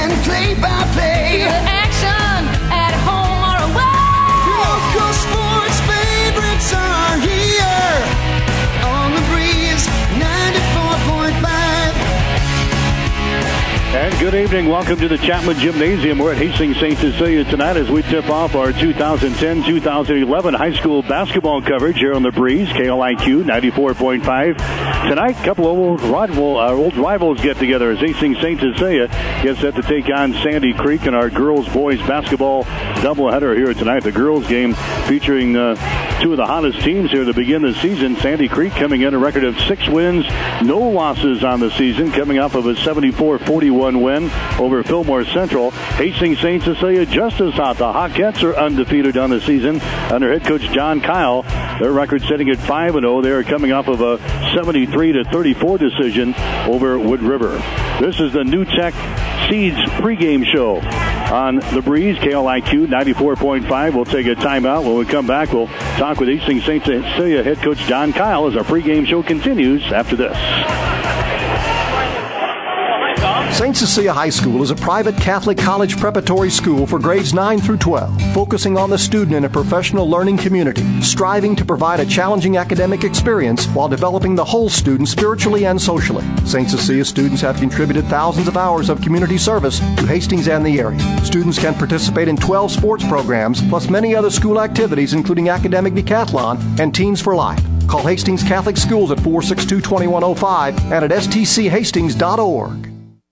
and play-by-play. Feel the action at home or away. Local sports favorites are here on the Breeze 94.5. And good evening. Welcome to the Chapman Gymnasium. We're at Hastings St. Cecilia tonight as we tip off our 2010-2011 high school basketball coverage here on the Breeze, KLIQ 94.5. Tonight, a couple of old rivals get together as Hastings St. Cecilia gets set to take on Sandy Creek in our girls-boys basketball doubleheader here tonight. The girls game featuring two of the hottest teams here to begin the season. Sandy Creek coming in a record of 6 wins, no losses on the season, coming off of a 74-41 win over Fillmore Central. Hastings St. Cecilia just as hot. The Hawkettes are undefeated on the season under head coach John Kyle. Their record sitting at 5-0. They are coming off of a 73-34 decision over Wood River. This is the New Tech Seeds pregame show on the Breeze, KLIQ 94.5. We'll take a timeout. When we come back, we'll talk with Hastings St. Cecilia head coach John Kyle as our pregame show continues after this. St. Cecilia High School is a private Catholic college preparatory school for grades 9 through 12, focusing on the student in a professional learning community, striving to provide a challenging academic experience while developing the whole student spiritually and socially. St. Cecilia students have contributed thousands of hours of community service to Hastings and the area. Students can participate in 12 sports programs, plus many other school activities, including academic decathlon and Teens for Life. Call Hastings Catholic Schools at 462-2105 and at stchastings.org.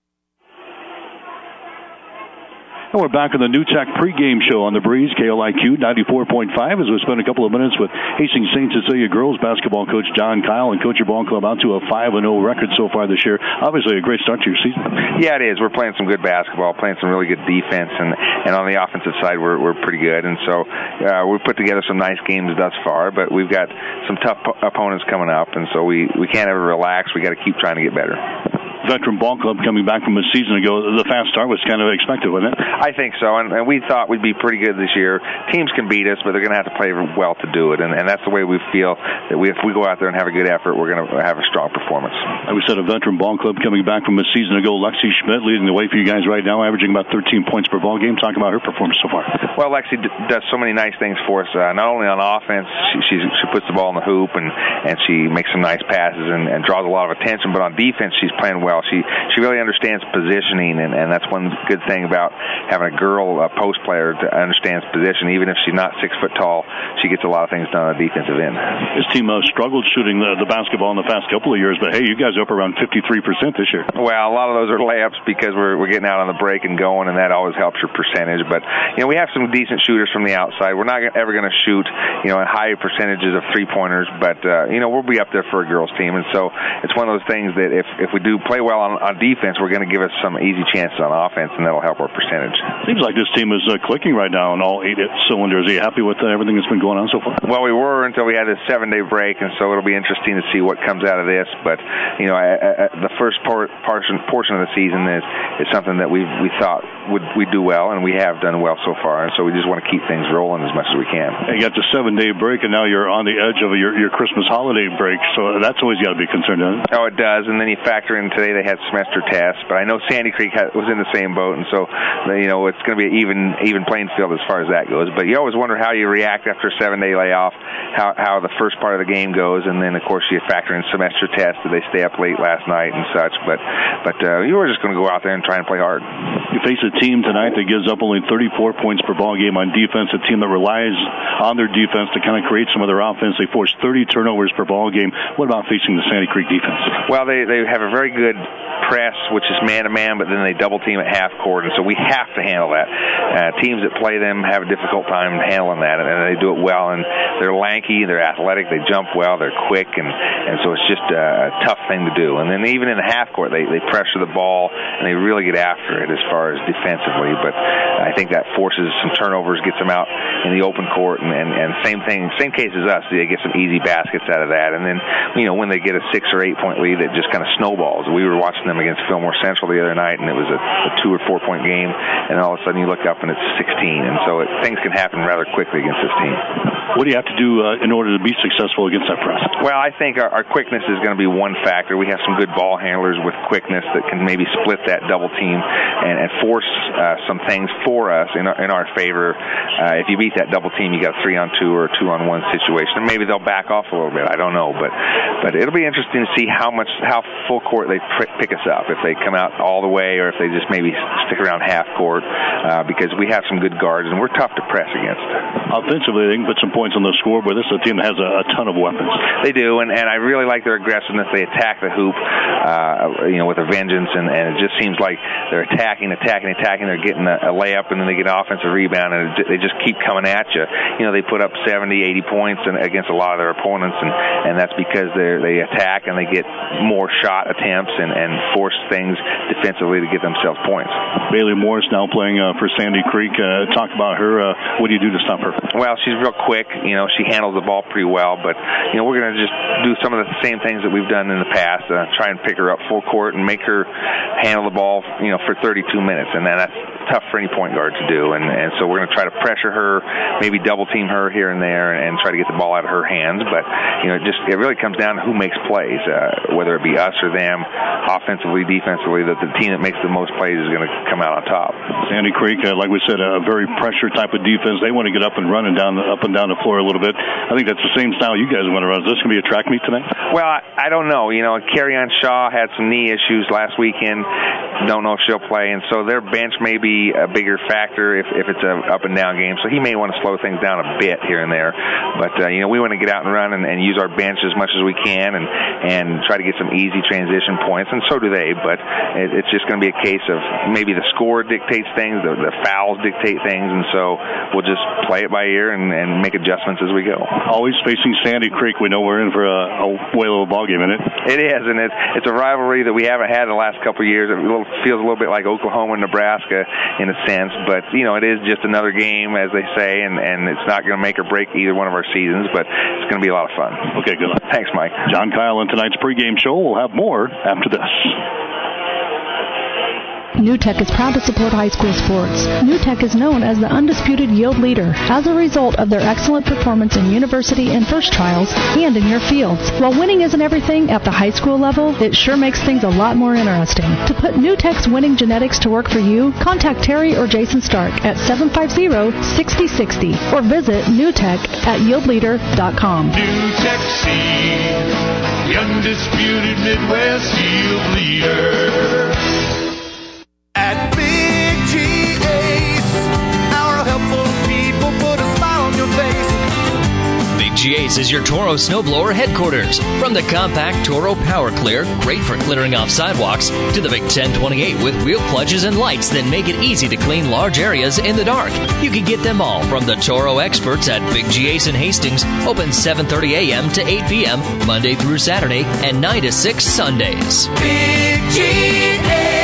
And we're back on the New Tech pregame show on the Breeze, KLIQ 94.5, as we spend a couple of minutes with Hastings St. Cecilia girls basketball coach John Kyle and coach your ball club out to a 5-0 record so far this year. Obviously a great start to your season. Yeah, it is. We're playing some good basketball, playing some really good defense, and on the offensive side we're pretty good. And so we've put together some nice games thus far, but we've got some tough opponents coming up, and so we can't ever relax. We got to keep trying to get better. Veteran ball club coming back from a season ago. The fast start was kind of expected, wasn't it? I think so, and we thought we'd be pretty good this year. Teams can beat us, but they're going to have to play well to do it, and that's the way we feel, that if we go out there and have a good effort, we're going to have a strong performance. Like we said, a veteran ball club coming back from a season ago. Lexi Schmidt leading the way for you guys right now, averaging about 13 points per ball game. Talk about her performance so far. Well, Lexi does so many nice things for us, not only on offense. She puts the ball in the hoop, and she makes some nice passes and draws a lot of attention, but on defense, she's playing well. She really understands positioning, and that's one good thing about having a girl post player that understands position. Even if she's not 6 foot tall, she gets a lot of things done on the defensive end. This team struggled shooting the basketball in the past couple of years, but hey, you guys are up around 53% this year. Well, a lot of those are layups because we're getting out on the break and going, and that always helps your percentage. But we have some decent shooters from the outside. We're not ever going to shoot in high percentages of 3-pointers, but we'll be up there for a girls team, and so it's one of those things that if we do play well on defense, we're going to give us some easy chances on offense, and that'll help our percentage. Seems like this team is clicking right now on all 8 cylinders. Are you happy with everything that's been going on so far? Well, we were until we had this 7-day break, and so it'll be interesting to see what comes out of this. But the first portion of the season is something that we thought we'd do well, and we have done well so far. And so we just want to keep things rolling as much as we can. You got the 7-day break, and now you're on the edge of your Christmas holiday break, so that's always got to be concerned, doesn't it? Oh, it does. And then you factor in today they had semester tests, but I know Sandy Creek was in the same boat, and so it's going to be an even playing field as far as that goes. But you always wonder how you react after a 7-day layoff, how the first part of the game goes, and then of course you factor in semester tests. Did they stay up late last night and such? But you were just going to go out there and try and play hard. You face a team tonight that gives up only 34 points per ball game on defense, a team that relies on their defense to kind of create some of their offense. They force 30 turnovers per ball game. What about facing the Sandy Creek defense? Well, they have a very good press, which is man-to-man, but then they double team at half court, and so we have to handle that. Teams that play them have a difficult time handling that, and they do it well, and they're lanky, they're athletic, they jump well, they're quick, and so it's just a tough thing to do. And then even in the half court, they pressure the ball, and they really get after it as far as defensively, but I think that forces some turnovers, gets them out in the open court, and same case as us, they get some easy baskets out of that, and then when they get a 6 or 8 point lead, it just kind of snowballs. We were watching them against Fillmore Central the other night, and it was a 2 or 4 point game, and all of a sudden you look up and it's 16, and so things can happen rather quickly against this team. What do you have to do in order to be successful against that press? Well, I think our quickness is going to be one factor. We have some good ball handlers with quickness that can maybe split that double team and force some things for us in our favor. If you beat that double team, you got a 3-on-2 or a 2-on-1 situation. Maybe they'll back off a little bit. I don't know, but it'll be interesting to see how full court they pick us up. If they come out all the way, or if they just maybe stick around half court, because we have some good guards and we're tough to press against. Offensively, they can put some points on the scoreboard. This is a team that has a ton of weapons. They do, and I really like their aggressiveness. They attack the hoop, with a vengeance, and it just seems like they're attacking. They're getting a layup, and then they get an offensive rebound, and they just keep coming at you. They put up 70, 80 points against a lot of their opponents, and that's because they attack and they get more shot attempts and force things defensively to get themselves points. Bailey Morris now playing for Sandy Creek. Talk about her. What do you do to stop her? Well, she's real quick. She handles the ball pretty well, but we're going to just do some of the same things that we've done in the past. Try and pick her up full court and make her handle the ball, for 32 minutes, and then that's tough for any point guard to do. And so we're going to try to pressure her, maybe double team her here and there, and try to get the ball out of her hands. But it really comes down to who makes plays, whether it be us or them, offensively, defensively. That the team that makes the most plays is going to come out on top. Sandy Creek, like we said, a very pressure type of defense. They want to get up and down the floor a little bit. I think that's the same style you guys want to run. Is this going to be a track meet tonight? Well, I don't know. Carrie-Ann Shaw had some knee issues last weekend. Don't know if she'll play, and so their bench may be a bigger factor if it's an up and down game. So he may want to slow things down a bit here and there. But we want to get out and run and use our bench as much as we can and try to get some easy transition points, and so do they. But it's just going to be a case of maybe the score dictates things, the fouls dictate things, and so we'll just play it by ear and make adjustments as we go. Always facing Sandy Creek. We know we're in for a whale of a ball game, isn't it? It is, and it's a rivalry that we haven't had in the last couple of years. It feels a little bit like Oklahoma and Nebraska in a sense, but it is just another game, as they say, and it's not going to make or break either one of our seasons, but it's going to be a lot of fun. Okay, good luck. Thanks, Mike. John Kyle on tonight's pregame show. We'll have more after this. NewTek is proud to support high school sports. NewTek is known as the undisputed yield leader as a result of their excellent performance in university and first trials and in your fields. While winning isn't everything at the high school level, it sure makes things a lot more interesting. To put NewTek's winning genetics to work for you, contact Terry or Jason Stark at 750-6060 or visit newtek@yieldleader.com. NewTek Seed, the undisputed Midwest yield leader. At Big G Ace, our helpful people put a smile on your face. Big G Ace is your Toro snowblower headquarters. From the compact Toro Power Clear, great for clearing off sidewalks, to the Big 1028 with wheel clutches and lights that make it easy to clean large areas in the dark. You can get them all from the Toro experts at Big G Ace in Hastings, open 7:30 a.m. to 8 p.m. Monday through Saturday and 9 to 6 Sundays. Big G Ace.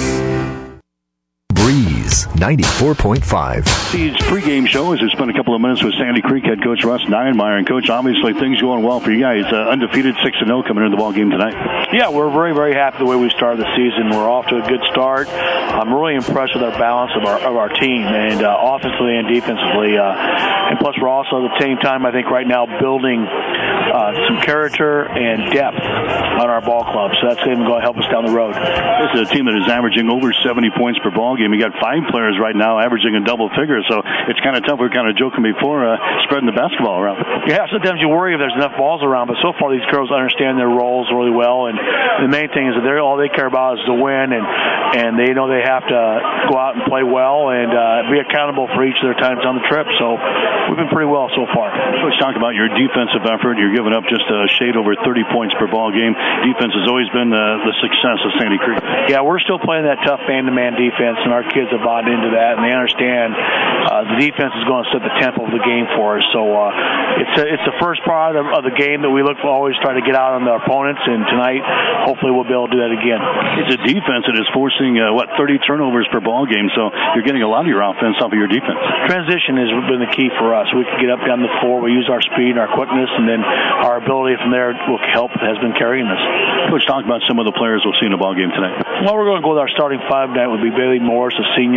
Breeze 94.5. Seeds pregame show as we spent a couple of minutes with Sandy Creek head coach Russ Nienmeyer. And coach, obviously things going well for you guys. Undefeated 6-0 coming into the ball game tonight. Yeah, we're very, very happy the way we started the season. We're off to a good start. I'm really impressed with our balance of our team, and offensively and defensively. And plus, we're also at the same time, I think, right now building some character and depth on our ball club. So that's even going to help us down the road. This is a team that is averaging over 70 points per ball game. You got 5 players right now averaging a double figure, so it's kind of tough. We were kind of joking before spreading the basketball around. Yeah, sometimes you worry if there's enough balls around, but so far these girls understand their roles really well, and the main thing is that all they care about is to win, and they know they have to go out and play well and be accountable for each of their times on the trip. So we've been pretty well so far. Let's talk about your defensive effort. You're giving up just a shade over 30 points per ball game. Defense has always been the success of Sandy Creek. Yeah, we're still playing that tough man-to-man defense, and our kids have bought into that, and they understand the defense is going to set the tempo of the game for us. So it's the first part of the game that we look for, always try to get out on the opponents, and tonight hopefully we'll be able to do that again. It's a defense that is forcing 30 turnovers per ball game, so you're getting a lot of your offense off of your defense. Transition has been the key for us. We can get up down the floor, we use our speed and our quickness, and then our ability from there will help, has been carrying us. Coach, talk about some of the players we'll see in the ball game tonight. Well, we're going to go with our starting five tonight. Would be Bailey Morris, a senior,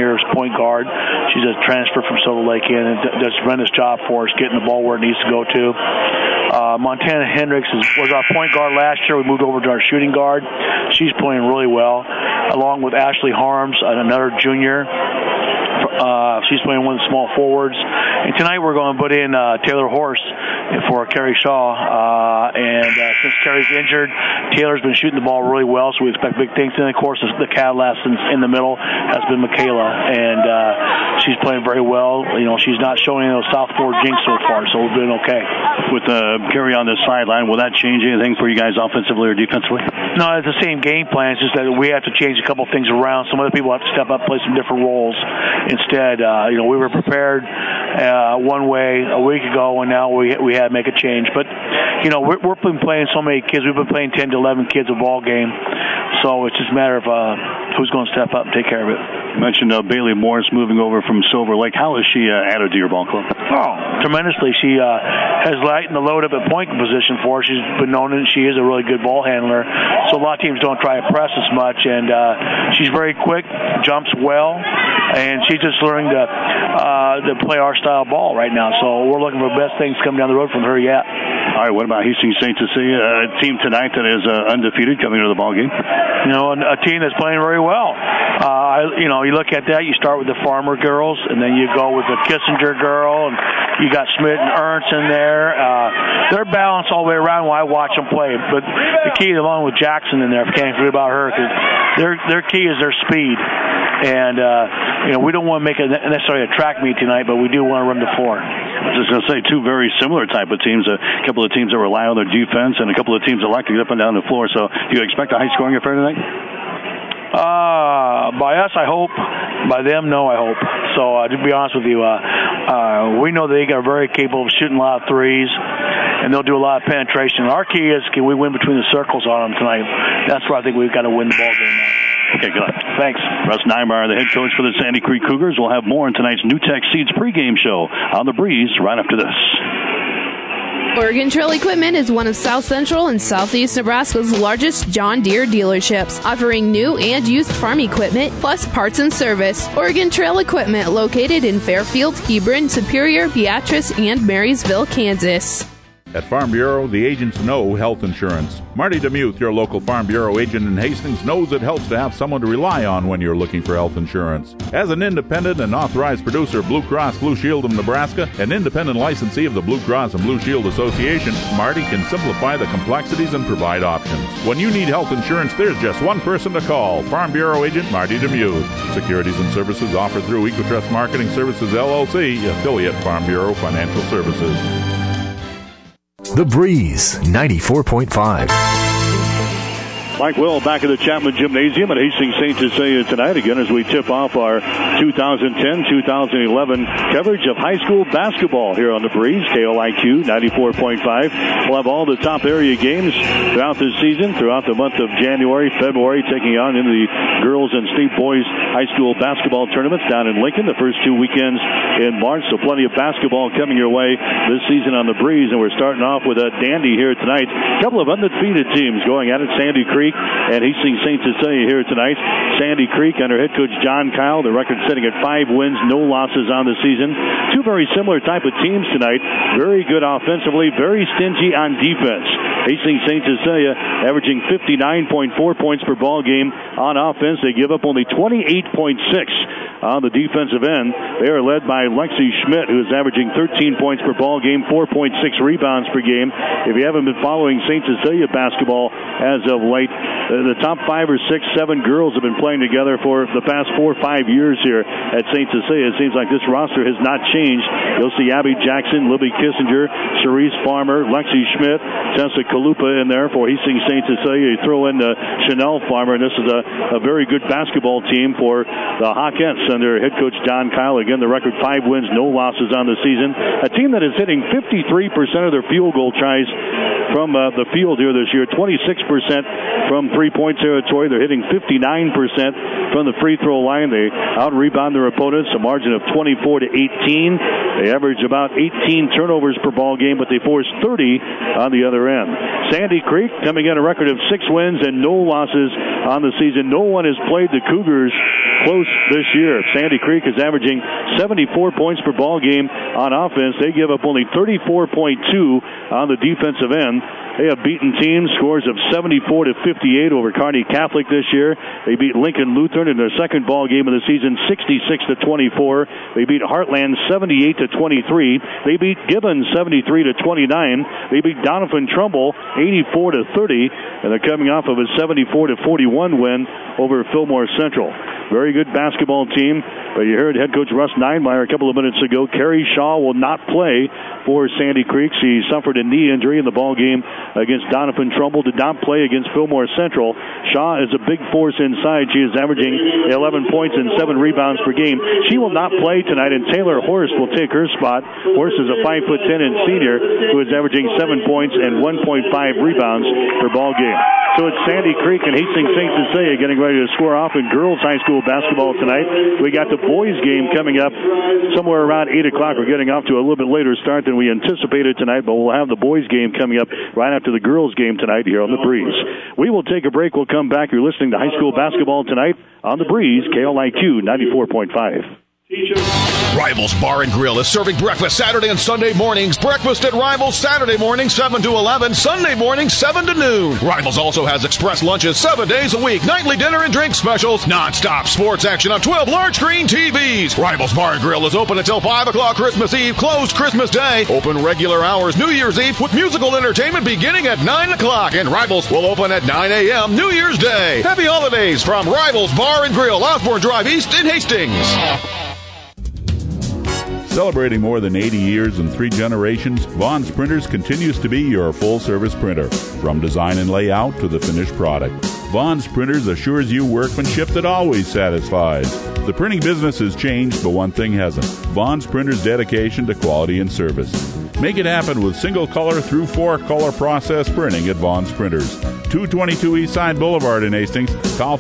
junior point guard. She's a transfer from Silver Lake in and does a tremendous job for us getting the ball where it needs to go to. Montana Hendricks was our point guard last year. We moved over to our shooting guard. She's playing really well, along with Ashley Harms, another junior. She's playing one of the small forwards. And tonight we're going to put in Taylor Horse for Carrie Shaw. And since Carrie's injured, Taylor's been shooting the ball really well, so we expect big things. And, of course, the catalyst in the middle has been Michaela. And she's playing very well. She's not showing any of those southpaw jinx so far, so we're doing okay. With Carrie on the sideline, will that change anything for you guys offensively or defensively? No, it's the same game plan. It's just that we have to change a couple things around. Some other people have to step up, play some different roles. Instead, we were prepared one way a week ago, and now we had to make a change. But, we're been playing so many kids. We've been playing 10 to 11 kids a ball game. So it's just a matter of who's going to step up and take care of it. You mentioned Bailey Morris moving over from Silver Lake. How has she added to your ball club? Oh, tremendously. She has lightened the load up at point position for her. She's been known that she is a really good ball handler. So a lot of teams don't try to press as much. And she's very quick, jumps well, and she's just learning to play our style ball right now. So we're looking for the best things coming down the road from her yet. All right, what about Hastings St. Cecilia, a team tonight that is undefeated coming into the ball game? A team that's playing very well. You look at that, you start with the Farmer girls, and then you go with the Kissinger girl, and you got Schmidt and Ernst in there. They're balanced all the way around when I watch them play. But the key, along with Jackson in there, I can't forget about her, because their key is their speed. And, we don't want to make it necessarily a track meet tonight, but we do want to run the floor. I was just going to say, two very similar type of teams. A couple of teams that rely on their defense and a couple of teams that like to get up and down the floor. So do you expect a high-scoring affair tonight? By us, I hope. By them, no, I hope. So, to be honest with you, we know they are very capable of shooting a lot of threes, and they'll do a lot of penetration. Our key is, can we win between the circles on them tonight? That's where I think we've got to win the ball game now. Okay, good. Thanks. Russ Neymar, the head coach for the Sandy Creek Cougars. We'll have more in tonight's NewTek Seeds pregame show on The Breeze right after this. Oregon Trail Equipment is one of South Central and Southeast Nebraska's largest John Deere dealerships, offering new and used farm equipment, plus parts and service. Oregon Trail Equipment, located in Fairfield, Hebron, Superior, Beatrice, and Marysville, Kansas. At Farm Bureau, the agents know health insurance. Marty DeMuth, your local Farm Bureau agent in Hastings, knows it helps to have someone to rely on when you're looking for health insurance. As an independent and authorized producer of Blue Cross Blue Shield of Nebraska, an independent licensee of the Blue Cross and Blue Shield Association, Marty can simplify the complexities and provide options. When you need health insurance, there's just one person to call, Farm Bureau agent Marty DeMuth. Securities and services offered through Equitrust Marketing Services, LLC, affiliate Farm Bureau Financial Services. The Breeze 94.5. Mike Will back at the Chapman Gymnasium at Hastings St. Cecilia tonight again as we tip off our 2010-2011 coverage of high school basketball here on The Breeze, KLIQ 94.5. We'll have all the top area games throughout this season, throughout the month of January, February, taking on into the girls and state boys high school basketball tournaments down in Lincoln the first 2 weekends in March. So plenty of basketball coming your way this season on The Breeze, and we're starting off with a dandy here tonight. A couple of undefeated teams going at it, Sandy Creek and Hastings St. Cecilia here tonight. Sandy Creek under head coach John Kyle, the record sitting at 5 wins, no losses on the season. Two very similar type of teams tonight. Very good offensively, very stingy on defense. Hastings St. Cecilia averaging 59.4 points per ball game on offense. They give up only 28.6 on the defensive end. They are led by Lexi Schmidt, who is averaging 13 points per ball game, 4.6 rebounds per game. If you haven't been following St. Cecilia basketball as of late, the top 5 or 6, 7 girls have been playing together for the past 4 or 5 years here at St. Cecilia. It seems like this roster has not changed. You'll see Abby Jackson, Libby Kissinger, Cerise Farmer, Lexi Schmidt, Tessa Kalupa in there for Hastings St. Cecilia. You throw in Chanel Farmer, and this is a very good basketball team for the Hawkettes under head coach John Kyle. Again, the record 5 wins, no losses on the season. A team that is hitting 53% of their field goal tries from the field here this year, 26% from three-point territory. They're hitting 59% from the free throw line. They out-rebound their opponents, a margin of 24-18. They average about 18 turnovers per ball game, but they force 30 on the other end. Sandy Creek coming in a record of 6 wins and no losses on the season. No one has played the Cougars close this year. Sandy Creek is averaging 74 points per ball game on offense. They give up only 34.2 on the defensive end. They have beaten teams scores of 74-58 over Kearney Catholic this year. They beat Lincoln Lutheran in their second ball game of the season 66-24. They beat Heartland 78-23. They beat Gibbons 73-29. They beat Doniphan Trumbull 84-30, and they're coming off of a 74-41 win over Fillmore Central. Very good basketball team. You heard head coach Russ Ninemeyer a couple of minutes ago. Kerry Shaw will not play for Sandy Creek. He suffered a knee injury in the ball game against Doniphan Trumbull. Did not play against Fillmore Central. Shaw is a big force inside. She is averaging 11 points and 7 rebounds per game. She will not play tonight, and Taylor Horst will take her spot. Horst is a 5'10" and senior who is averaging 7 points and 1.5 rebounds per ball game. So it's Sandy Creek and Hastings St. Cecilia getting ready to square off in girls high school basketball tonight. We got the boys game coming up somewhere around 8 o'clock. We're getting off to a little bit later start than we anticipated tonight, but we'll have the boys game coming up right after the girls game tonight here on The Breeze. We will take a break. We'll come back. You're listening to high school basketball tonight on The Breeze, KLIQ 94.5. Rivals Bar and Grill is serving breakfast Saturday and Sunday mornings. Breakfast at Rivals Saturday morning 7 to 11, Sunday morning 7 to noon. Rivals also has express lunches 7 days a week, nightly dinner and drink specials, non-stop sports action on 12 large screen TVs. Rivals Bar and Grill is open until 5 o'clock Christmas Eve, closed Christmas Day. Open regular hours New Year's Eve with musical entertainment beginning at 9 o'clock. And Rivals will open at 9 a.m. New Year's Day. Happy holidays from Rivals Bar and Grill, Osborne Drive East in Hastings. Celebrating more than 80 years and 3 generations, Vaughn's Printers continues to be your full-service printer. From design and layout to the finished product, Vaughn's Printers assures you workmanship that always satisfies. The printing business has changed, but one thing hasn't: Vaughn's Printers' dedication to quality and service. Make it happen with single-color through 4-color process printing at Vaughn's Printers. 222 Eastside Boulevard in Hastings. Call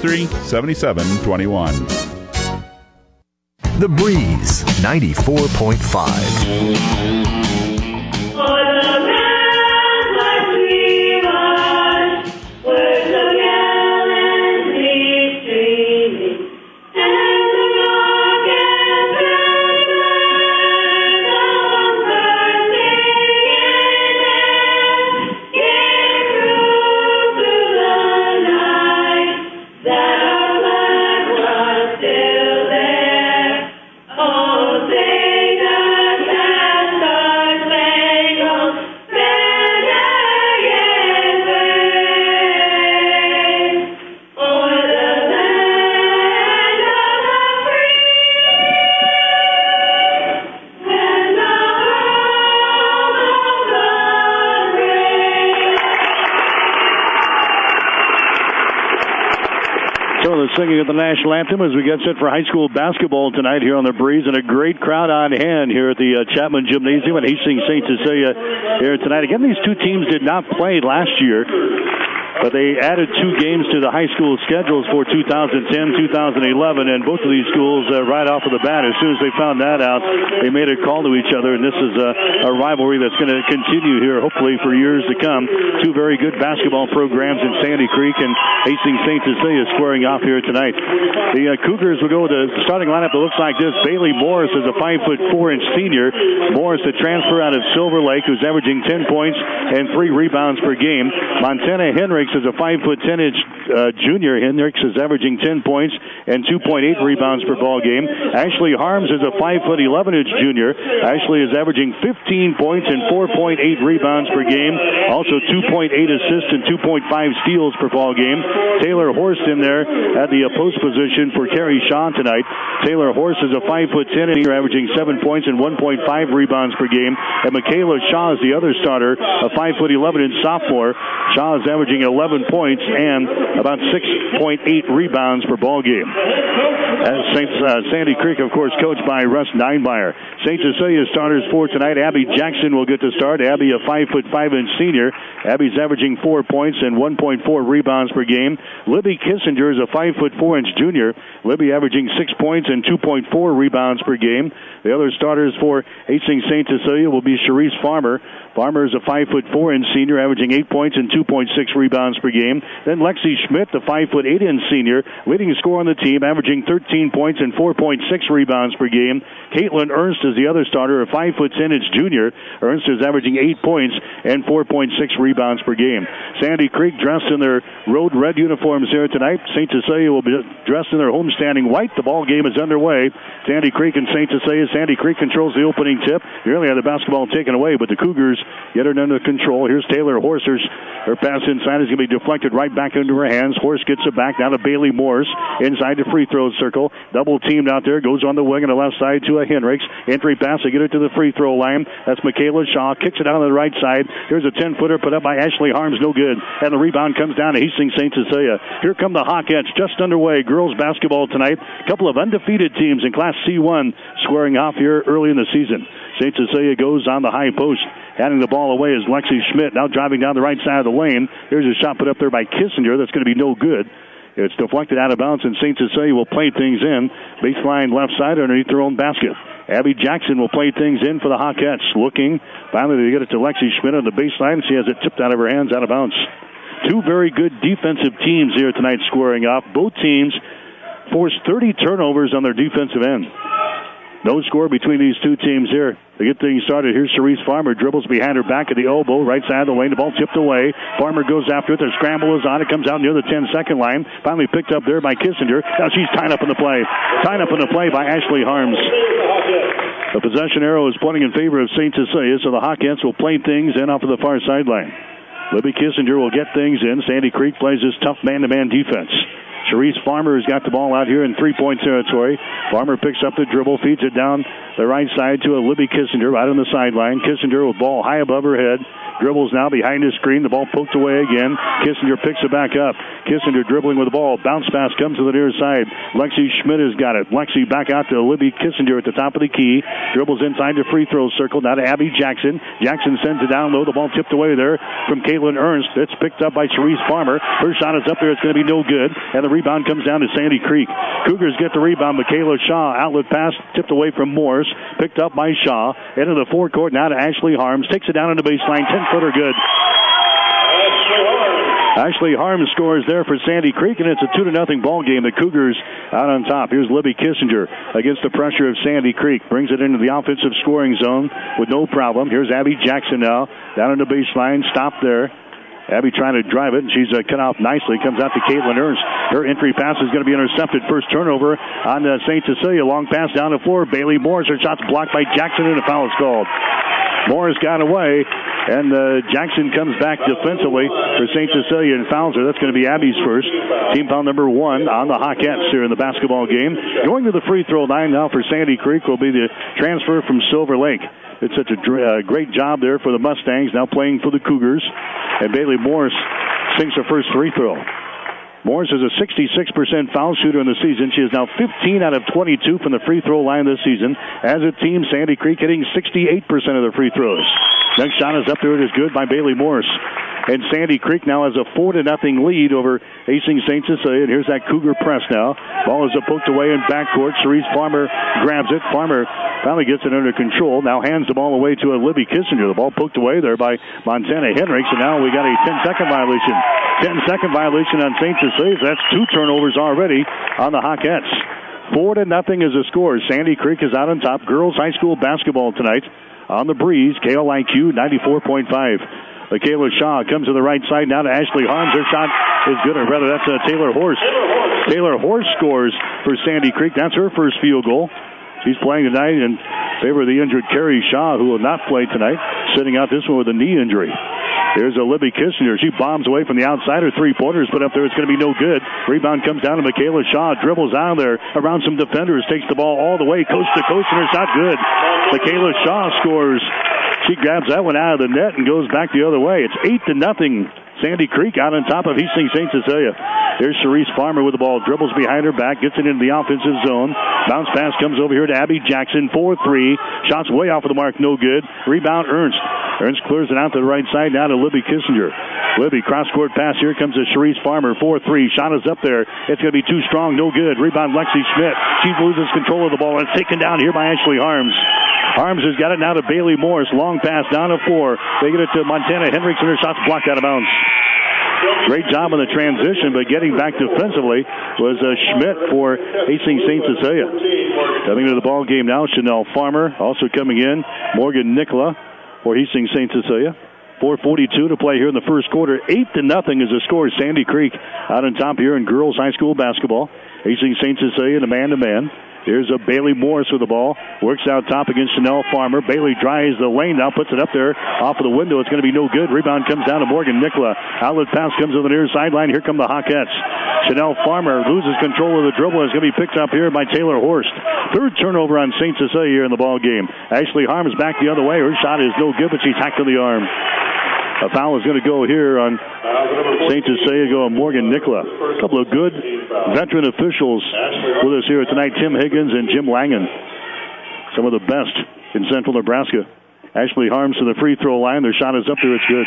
463-7721. The Breeze 94.5. Singing of the national anthem as we get set for high school basketball tonight here on The Breeze, and a great crowd on hand here at the Chapman Gymnasium at Hastings St. Cecilia here tonight. Again, these two teams did not play last year, but they added 2 games to the high school schedules for 2010-2011, and both of these schools right off of the bat, as soon as they found that out, they made a call to each other, and this is a rivalry that's going to continue here, hopefully, for years to come. 2 very good basketball programs in Sandy Creek and Hastings St. Cecilia squaring off here tonight. The Cougars will go with the starting lineup that looks like this. Bailey Morris is a 5'4" senior. Morris, the transfer out of Silver Lake, who's averaging 10 points and 3 rebounds per game. Montana Henricks is a 5'10" junior. Henricks is averaging 10 points and 2.8 rebounds per ball game. Ashley Harms is a 5'11" junior. Ashley is averaging 15 points and 4.8 rebounds per game. Also 2.8 assists and 2.5 steals per ball game. Taylor Horst in there at the post position for Kerry Shaw tonight. Taylor Horst is a 5'10" and you're averaging 7 points and 1.5 rebounds per game. And Michaela Shaw is the other starter, a 5'11" sophomore. Shaw is averaging 11 points and about 6.8 rebounds per ball game. Sandy Creek, of course, coached by Russ Ninemeyer. St. Cecilia starters for tonight. Abby Jackson will get to start. Abby, a 5'5" senior. Abby's averaging 4 points and 1.4 rebounds per game. Libby Kissinger is a 5'4" junior. Libby averaging 6 points and 2.4 rebounds per game. The other starters for Hastings St. Cecilia will be Sharice Farmer. Farmer is a 5'4" senior, averaging 8 points and 2.6 rebounds per game. Then Lexi Schmidt, the 5'8" senior, leading scorer on the team, averaging 13 points and 4.6 rebounds per game. Caitlin Ernst is the other starter, a 5'10" junior. Ernst is averaging 8 points and 4.6 rebounds per game. Sandy Creek dressed in their road red uniforms here tonight. St. Cecilia will be dressed in their homestanding white. The ball game is underway. Sandy Creek and St. Cecilia. Sandy Creek controls the opening tip. Nearly had the basketball taken away, but the Cougars get it under control. Here's Taylor Horsers. Her pass inside is going to be deflected right back into her hands. Horse gets it back. Now to Bailey Morse inside the free throw circle. Double teamed out there. Goes on the wing on the left side to a Hendricks. Entry pass to get it to the free throw line. That's Michaela Shaw. Kicks it out on the right side. Here's a 10-footer put up by Ashley Harms. No good. And the rebound comes down to Hastings St. Cecilia. Here come the Hawkettes just underway. Girls basketball tonight. A couple of undefeated teams in Class C1 squaring off here early in the season. St. Cecilia goes on the high post. Handing the ball away is Lexi Schmidt. Now driving down the right side of the lane. Here's a shot put up there by Kissinger. That's going to be no good. It's deflected out of bounds, and St. Cecilia will play things in. Baseline left side underneath their own basket. Abby Jackson will play things in for the Hawkettes. Looking. Finally, they get it to Lexi Schmidt on the baseline. She has it tipped out of her hands, out of bounds. Two very good defensive teams here tonight squaring off. Both teams forced 30 turnovers on their defensive end. No score between these two teams here. To get things started, here's Cerise Farmer. Dribbles behind her back at the elbow, right side of the lane. The ball tipped away. Farmer goes after it. The scramble is on. It comes out near the 10-second line. Finally picked up there by Kissinger. Now she's tied up in the play. Tied up in the play by Ashley Harms. The possession arrow is pointing in favor of St. Cecilia, so the Hawkettes will play things in off of the far sideline. Libby Kissinger will get things in. Sandy Creek plays this tough man-to-man defense. Cerise Farmer has got the ball out here in three-point territory. Farmer picks up the dribble, feeds it down the right side to a Libby Kissinger right on the sideline. Kissinger with ball high above her head. Dribbles now behind his screen. The ball poked away again. Kissinger picks it back up. Kissinger dribbling with the ball. Bounce pass comes to the near side. Lexi Schmidt has got it. Lexi back out to Libby Kissinger at the top of the key. Dribbles inside the free throw circle. Now to Abby Jackson. Jackson sends it down low. The ball tipped away there from Caitlin Ernst. It's picked up by Cerise Farmer. Her shot is up there. It's going to be no good. And the rebound comes down to Sandy Creek. Cougars get the rebound. Michaela Shaw. Outlet pass tipped away from Morse. Picked up by Shaw. Into the forecourt now to Ashley Harms. Takes it down on the baseline. 10-footer good. Ashley Harms scores there for Sandy Creek, and it's a 2-0 ball game. The Cougars out on top. Here's Libby Kissinger against the pressure of Sandy Creek. Brings it into the offensive scoring zone with no problem. Here's Abby Jackson now. Down on the baseline. Stopped there. Abby trying to drive it, and she's cut off nicely. Comes out to Caitlin Ernst. Her entry pass is going to be intercepted. First turnover on St. Cecilia. Long pass down the floor. Bailey Morris. Her shot's blocked by Jackson, and a foul is called. Morris got away, and Jackson comes back defensively for St. Cecilia and fouls her. That's going to be Abby's first. Team foul number 1 on the Hawkettes here in the basketball game. Going to the free throw line now for Sandy Creek will be the transfer from Silver Lake. It's such a great job there for the Mustangs, now playing for the Cougars. And Bailey Morris sinks her first free throw. Morris is a 66% foul shooter in the season. She is now 15 out of 22 from the free throw line this season. As a team, Sandy Creek hitting 68% of their free throws. Next shot is up there. It is good by Bailey Morris. And Sandy Creek now has a 4-0 lead over Hastings St. Cecilia. And here's that Cougar press now. Ball is poked away in backcourt. Cerise Farmer grabs it. Farmer finally gets it under control. Now hands the ball away to a Libby Kissinger. The ball poked away there by Montana Hendricks. And now we got a 10-second violation. 10-second violation on St. Cecilia. That's 2 turnovers already on the Hawkettes. 4-0 is the score. Sandy Creek is out on top. Girls high school basketball tonight on the Breeze. KLIQ 94.5. Michaela Shaw comes to the right side now to Ashley Harms. Her shot is good, or rather that's Taylor Horst. Taylor Horst scores for Sandy Creek. That's her first field goal. She's playing tonight in favor of the injured Carrie Shaw, who will not play tonight, sitting out this one with a knee injury. Here's a Libby Kissinger. She bombs away from the outside. Her three-pointers put up there. It's going to be no good. Rebound comes down to Michaela Shaw. Dribbles out there around some defenders. Takes the ball all the way coast to coast, and her shot good. Michaela Shaw scores. She grabs that one out of the net and goes back the other way. It's 8-0. Sandy Creek out on top of Hastings St. Cecilia. There's Cerise Farmer with the ball. Dribbles behind her back. Gets it into the offensive zone. Bounce pass comes over here to Abby Jackson. 4-3. Shots way off of the mark. No good. Rebound Ernst. Ernst clears it out to the right side. Now to Libby Kissinger. Libby cross-court pass. Here comes to Cerise Farmer. 4-3. Shot is up there. It's going to be too strong. No good. Rebound Lexi Schmidt. She loses control of the ball. And it's taken down here by Ashley Harms. Harms has got it now to Bailey Morris. Long pass down to 4. They get it to Montana Hendricks, and her shot's blocked out of bounds. Great job on the transition, but getting back defensively was Schmidt for Hastings St. Cecilia. Coming into the ball game now, Chanel Farmer also coming in. Morgan Nicola for Hastings St. Cecilia. 4:42 to play here in the first quarter. 8-0 is the score. Sandy Creek out on top here in girls high school basketball. Hastings St. Cecilia in a man-to-man. Here's a Bailey Morris with the ball. Works out top against Chanel Farmer. Bailey drives the lane now, puts it up there off of the window. It's going to be no good. Rebound comes down to Morgan Nicola. Outlet pass comes to the near sideline. Here come the Hawkettes. Chanel Farmer loses control of the dribble. It's going to be picked up here by Taylor Horst. Third turnover on St. Cecilia here in the ball game. Ashley Harms back the other way. Her shot is no good, but she's hacked to the arm. A foul is going to go here on St. Cecilia, going Morgan Nicola. A couple of good veteran officials with us here tonight, Tim Higgins and Jim Langen. Some of the best in Central Nebraska. Ashley Harms to the free throw line. Their shot is up there. It's good.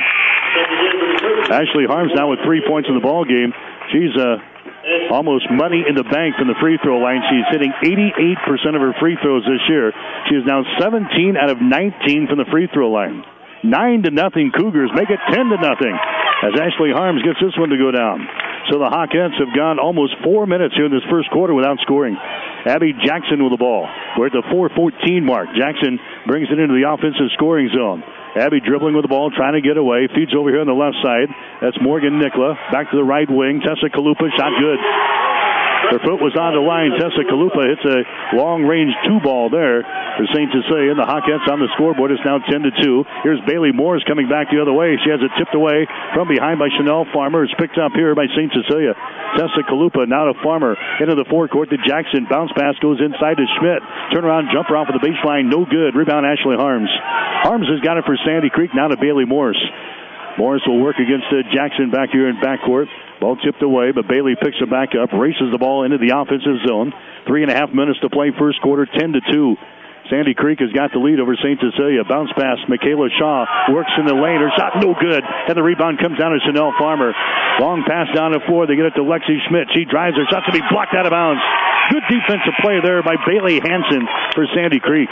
Ashley Harms now with 3 points in the ball game. She's almost money in the bank from the free throw line. She's hitting 88% of her free throws this year. She is now 17 out of 19 from the free throw line. 9-0 Cougars make it 10-0 as Ashley Harms gets this one to go down. So the Hawkettes have gone almost 4 minutes here in this first quarter without scoring. Abby Jackson with the ball. We're at the 4:14 mark. Jackson brings it into the offensive scoring zone. Abby dribbling with the ball, trying to get away. Feeds over here on the left side. That's Morgan Nicola. Back to the right wing. Tessa Kalupa, shot good. Her foot was on the line. Tessa Kalupa hits a long-range 2-ball there for St. Cecilia. The Hawkettes on the scoreboard. It's now 10-2. Here's Bailey Morris coming back the other way. She has it tipped away from behind by Chanel Farmer. It's picked up here by St. Cecilia. Tessa Kalupa now to Farmer. Into the forecourt to Jackson. Bounce pass goes inside to Schmidt. Turnaround jumper off of the baseline. No good. Rebound Ashley Harms. Harms has got it for Sandy Creek. Now to Bailey Morris. Morris will work against Jackson back here in backcourt. Ball tipped away, but Bailey picks it back up, races the ball into the offensive zone. 3.5 minutes to play first quarter, 10-2. Sandy Creek has got the lead over St. Cecilia. Bounce pass, Michaela Shaw works in the lane. Her shot no good, and the rebound comes down to Chanel Farmer. Long pass down to 4. They get it to Lexi Schmidt. She drives. Her shot's going to be blocked out of bounds. Good defensive play there by Bailey Hansen for Sandy Creek.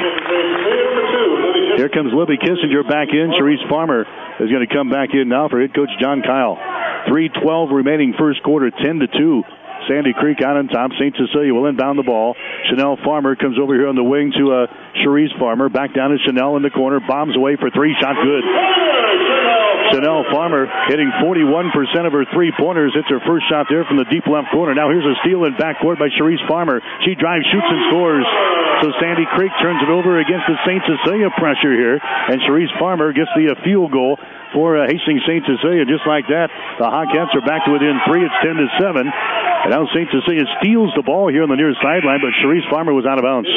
Here comes Libby Kissinger back in. Cherise Farmer is going to come back in now for head coach John Kyle. 3:12 remaining first quarter, 10-2. Sandy Creek out on top. St. Cecilia will inbound the ball. Chanel Farmer comes over here on the wing to Cherise Farmer. Back down to Chanel in the corner. Bombs away for 3. Shot good. Chanel Farmer hitting 41% of her three-pointers. Hits her first shot there from the deep left corner. Now here's a steal in backcourt by Cherise Farmer. She drives, shoots, and scores. So Sandy Creek turns it over against the St. Cecilia pressure here. And Cherise Farmer gets the field goal for Hastings St. Cecilia. Just like that, the Hawkettes are back to within 3. It's 10-7. And now St. Cecilia steals the ball here on the near sideline, but Cherise Farmer was out of bounds.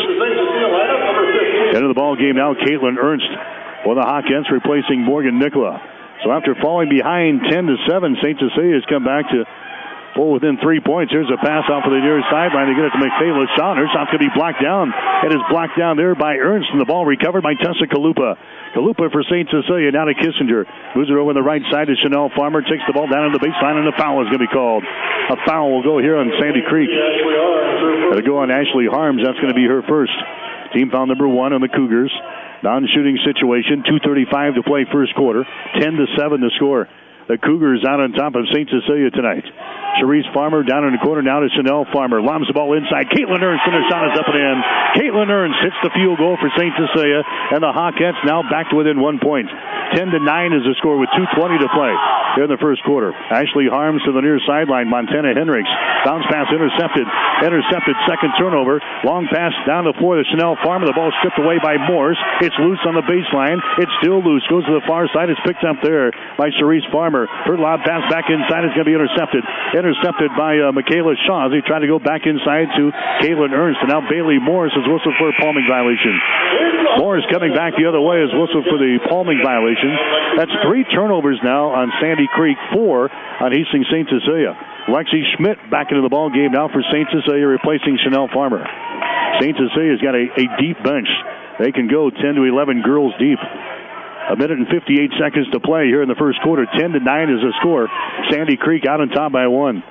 Into the ball game now, Caitlin Ernst for the Hawkettes, replacing Morgan Nicola. So after falling behind 10-7, St. Cecilia has come back to full within 3 points. Here's a pass off of the near sideline. They get it to Michaela Shaw. Her shot's going to be blocked down. It is blocked down there by Ernst, and the ball recovered by Tessa Kalupa. Kalupa for St. Cecilia, now to Kissinger. Moves it over on the right side to Chanel Farmer. Takes the ball down on the baseline, and a foul is going to be called. A foul will go here on Sandy Creek. It'll go on Ashley Harms. That's going to be her first. Team foul number 1 on the Cougars. Non-shooting situation. 2:35 to play first quarter. 10-7 to score. The Cougars out on top of St. Cecilia tonight. Cherise Farmer down in the corner now to Chanel Farmer. Lobs the ball inside. Caitlin Ernst, and her shot is up and in. Caitlin Ernst hits the field goal for St. Cecilia, and the Hawkettes now back to within 1 point. 10-9 is the score with 2:20 to play here in the first quarter. Ashley Harms to the near sideline. Montana Hendricks. Bounce pass intercepted. Second turnover. Long pass down the floor to Chanel Farmer. The ball stripped away by Morse. It's loose on the baseline. It's still loose. Goes to the far side. It's picked up there by Cherise Farmer. Her lob pass back inside is going to be intercepted. Intercepted by Michaela Shaw as he tried to go back inside to Caitlin Ernst. And now Bailey Morris is whistled for a palming violation. Morris coming back the other way is whistled for the palming violation. That's 3 turnovers now on Sandy Creek, 4 on Hastings St. Cecilia. Lexi Schmidt back into the ball game now for St. Cecilia, replacing Chanel Farmer. St. Cecilia's got a deep bench. They can go 10-11 girls deep. 1 minute and 58 seconds to play here in the first quarter. 10-9 is the score. Sandy Creek out on top by 1.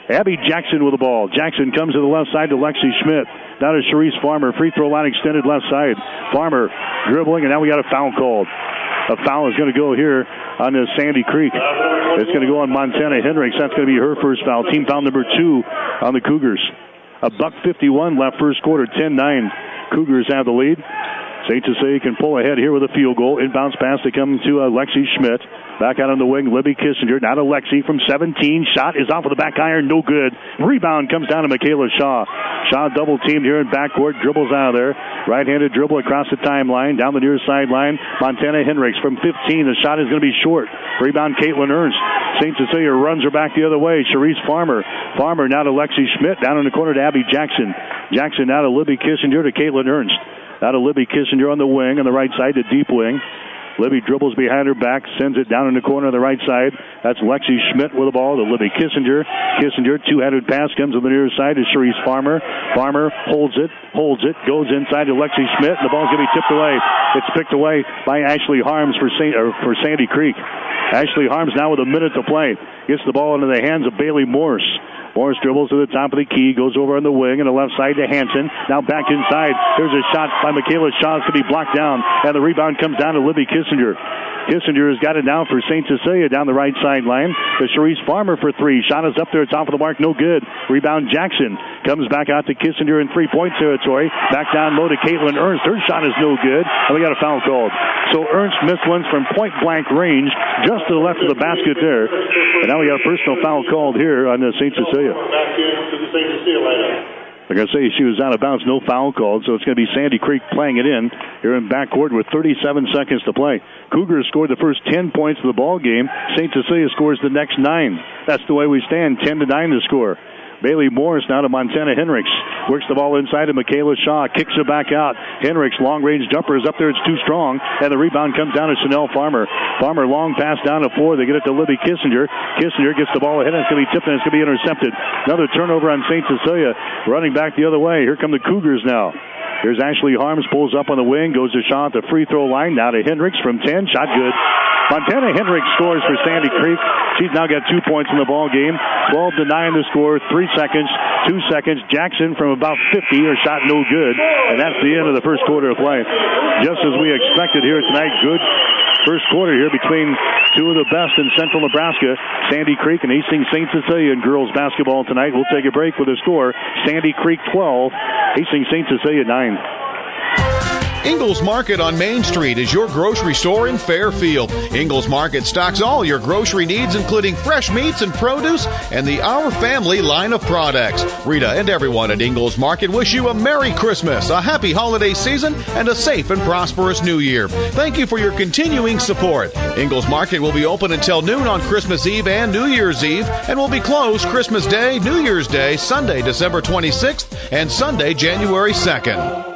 Abby Jackson with the ball. Jackson comes to the left side to Lexi Schmidt. Now to Sharice Farmer. Free throw line extended left side. Farmer dribbling, and now we got a foul called. A foul is going to go here on the Sandy Creek. It's going to go on Montana Hendricks. That's going to be her first foul. Team foul number 2 on the Cougars. $1:51 left first quarter. 10-9. Cougars have the lead. St. Cecilia can pull ahead here with a field goal. Inbounds pass to come to Lexi Schmidt. Back out on the wing, Libby Kissinger. Now to Lexi from 17. Shot is off of the back iron. No good. Rebound comes down to Michaela Shaw. Shaw double teamed here in backcourt. Dribbles out of there. Right-handed dribble across the timeline. Down the near sideline. Montana Hendricks from 15. The shot is going to be short. Rebound Caitlin Ernst. St. Cecilia runs her back the other way. Sharice Farmer. Farmer now to Lexi Schmidt. Down in the corner to Abby Jackson. Jackson now to Libby Kissinger to Caitlin Ernst. Now to Libby Kissinger on the wing, on the right side to deep wing. Libby dribbles behind her back, sends it down in the corner on the right side. That's Lexi Schmidt with the ball to Libby Kissinger. Kissinger, two-handed pass, comes on the near side to Sharice Farmer. Farmer holds it, goes inside to Lexi Schmidt, and the ball's going to be tipped away. It's picked away by Ashley Harms for Sandy Creek. Ashley Harms now with a minute to play. Gets the ball into the hands of Bailey Morse. Morris dribbles to the top of the key, goes over on the wing on the left side to Hanson. Now back inside. There's a shot by Michaela Shaw. It's going to be blocked down, and the rebound comes down to Libby Kissinger. Kissinger has got it down for St. Cecilia down the right sideline. To Sharice Farmer for 3. Shot is up there. It's off of the mark. No good. Rebound Jackson comes back out to Kissinger in three-point territory. Back down low to Caitlin Ernst. Her shot is no good, and we got a foul called. So Ernst missed one from point-blank range just to the left of the basket there. And now we got a personal foul called here on St. Cecilia. Like I say, she was out of bounds, no foul called, so it's going to be Sandy Creek playing it in here in backcourt with 37 seconds to play. Cougars scored the first 10 points of the ball game. St. Cecilia scores the next 9. That's the way we stand, 10-9 to score. Bailey Morris now to Montana Hendricks. Works the ball inside to Michaela Shaw. Kicks it back out. Hendricks, long-range jumper is up there. It's too strong. And the rebound comes down to Chanel Farmer. Farmer, long pass down to 4. They get it to Libby Kissinger. Kissinger gets the ball ahead. And it's going to be tipped and it's going to be intercepted. Another turnover on St. Cecilia. Running back the other way. Here come the Cougars now. Here's Ashley Harms. Pulls up on the wing. Goes to Shaw at the free throw line. Now to Hendricks from 10. Shot good. Montana Hendricks scores for Sandy Creek. She's now got 2 points in the ball game. 12-9 to score. 3 seconds. 2 seconds. Jackson from about 50. Her shot no good. And that's the end of the first quarter of play. Just as we expected here tonight. Good first quarter here between two of the best in central Nebraska. Sandy Creek and Hastings St. Cecilia in girls basketball tonight. We'll take a break with a score. Sandy Creek 12. Hastings St. Cecilia 9. Ingles Market on Main Street is your grocery store in Fairfield. Ingles Market stocks all your grocery needs, including fresh meats and produce and the Our Family line of products. Rita and everyone at Ingles Market wish you a Merry Christmas, a happy holiday season, and a safe and prosperous New Year. Thank you for your continuing support. Ingles Market will be open until noon on Christmas Eve and New Year's Eve, and will be closed Christmas Day, New Year's Day, Sunday, December 26th, and Sunday, January 2nd.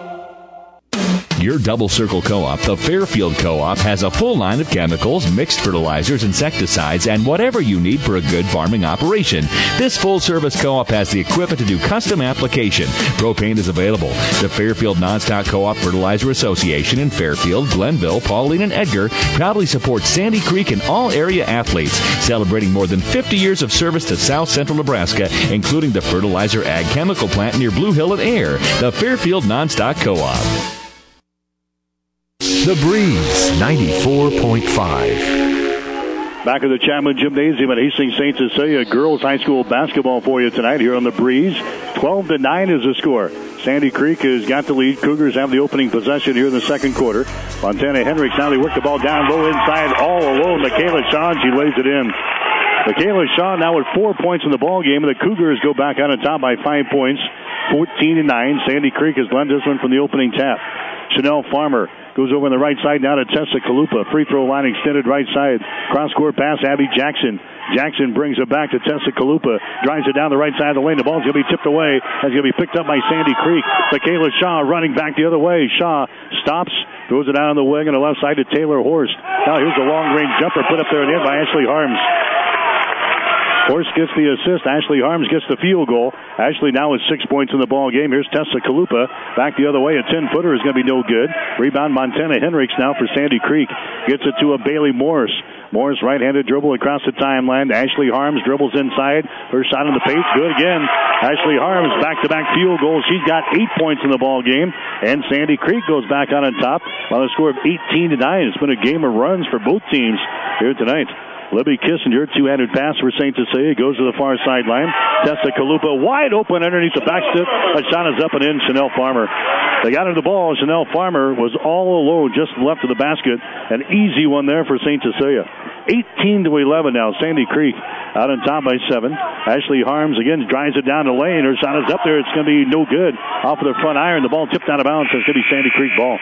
Your Double Circle Co-op, the Fairfield Co-op, has a full line of chemicals, mixed fertilizers, insecticides, and whatever you need for a good farming operation. This full-service co-op has the equipment to do custom application. Propane is available. The Fairfield Nonstock Co-op Fertilizer Association in Fairfield, Glenville, Pauline, and Edgar proudly supports Sandy Creek and all area athletes, celebrating more than 50 years of service to South Central Nebraska, including the Fertilizer Ag Chemical Plant near Blue Hill and Air. The Fairfield Nonstock Co-op. The Breeze 94.5. Back at the Chapman Gymnasium at Hastings St. Cecilia girls high school basketball for you tonight here on the Breeze. 12-9 is the score. Sandy Creek has got the lead. Cougars have the opening possession here in the second quarter. Montana Hendricks now they work the ball down low inside all alone. Michaela Shaw, she lays it in. Michaela Shaw now with 4 points in the ball game, and the Cougars go back on top by 5 points, 14-9. Sandy Creek has led this one from the opening tap. Chanel Farmer goes over on the right side now to Tessa Kalupa. Free throw line extended right side. Cross-court pass, Abby Jackson. Jackson brings it back to Tessa Kalupa. Drives it down the right side of the lane. The ball's going to be tipped away. It's going to be picked up by Sandy Creek. Michaela Shaw running back the other way. Shaw stops, throws it out on the wing on the left side to Taylor Horst. Now here's a long-range jumper put up there at the end by Ashley Harms. Horst gets the assist. Ashley Harms gets the field goal. Ashley now with 6 points in the ball game. Here's Tessa Kalupa. Back the other way. A 10-footer is going to be no good. Rebound Montana Hendricks now for Sandy Creek. Gets it to a Bailey Morris. Morris right-handed dribble across the timeline. Ashley Harms dribbles inside. Her shot in the paint, good again. Ashley Harms back-to-back field goals. She's got 8 points in the ball game. And Sandy Creek goes back on top by a score of 18-9. It's been a game of runs for both teams here tonight. Libby Kissinger, two-handed pass for St. Cecilia, goes to the far sideline. Tessa Kalupa wide open underneath the back step. A shot is up and in. Chanel Farmer. They got her the ball. Chanel Farmer was all alone just left of the basket. An easy one there for St. Cecilia. 18-11 now. Sandy Creek out on top by 7. Ashley Harms again drives it down the lane. Her shot is up there. It's going to be no good. Off of the front iron. The ball tipped out of bounds. It's going to be Sandy Creek ball.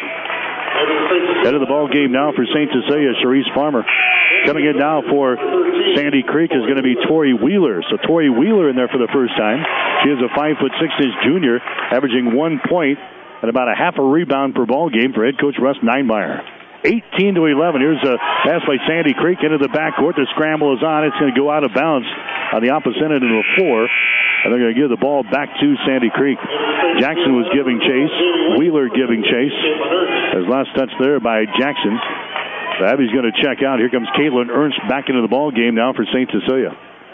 Head of the ball game now for St. Cecilia, Cherise Farmer. Coming in now for Sandy Creek is going to be Tori Wheeler. So Tori Wheeler in there for the first time. She is a 5'6" junior, averaging 1 point and about a half a rebound per ball game for head coach Russ Neinmeyer. 18-11. Here's a pass by Sandy Creek into the backcourt. The scramble is on. It's going to go out of bounds on the opposite end of the floor. And they're going to give the ball back to Sandy Creek. Jackson was giving chase. Wheeler giving chase. His last touch there by Jackson. So Abby's going to check out. Here comes Caitlin Ernst back into the ball game now for St. Cecilia.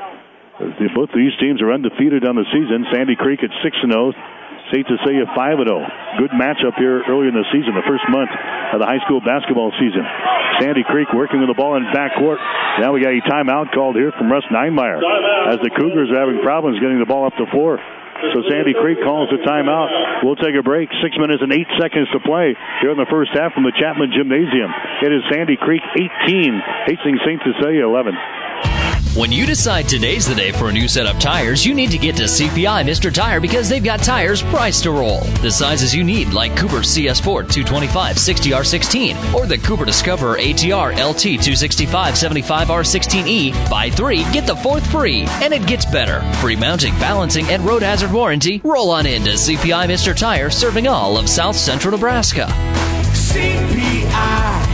Both of these teams are undefeated on the season. Sandy Creek at 6-0. St. Cecilia 5-0. Good matchup here earlier in the season, the first month of the high school basketball season. Sandy Creek working with the ball in backcourt. Now we got a timeout called here from Russ Neinmeyer as the Cougars are having problems getting the ball up the floor. So Sandy Creek calls the timeout. We'll take a break. 6 minutes and 8 seconds to play here in the first half from the Chapman Gymnasium. It is Sandy Creek 18, Hastings St. Cecilia 11. When you decide today's the day for a new set of tires, you need to get to CPI Mr. Tire because they've got tires priced to roll. The sizes you need, like Cooper CS Sport 225 60R16 or the Cooper Discoverer ATR LT 265 75R16E. Buy 3, get the 4th free. And it gets better. Free mounting, balancing, and road hazard warranty. Roll on in to CPI Mr. Tire, serving all of South Central Nebraska. CPI.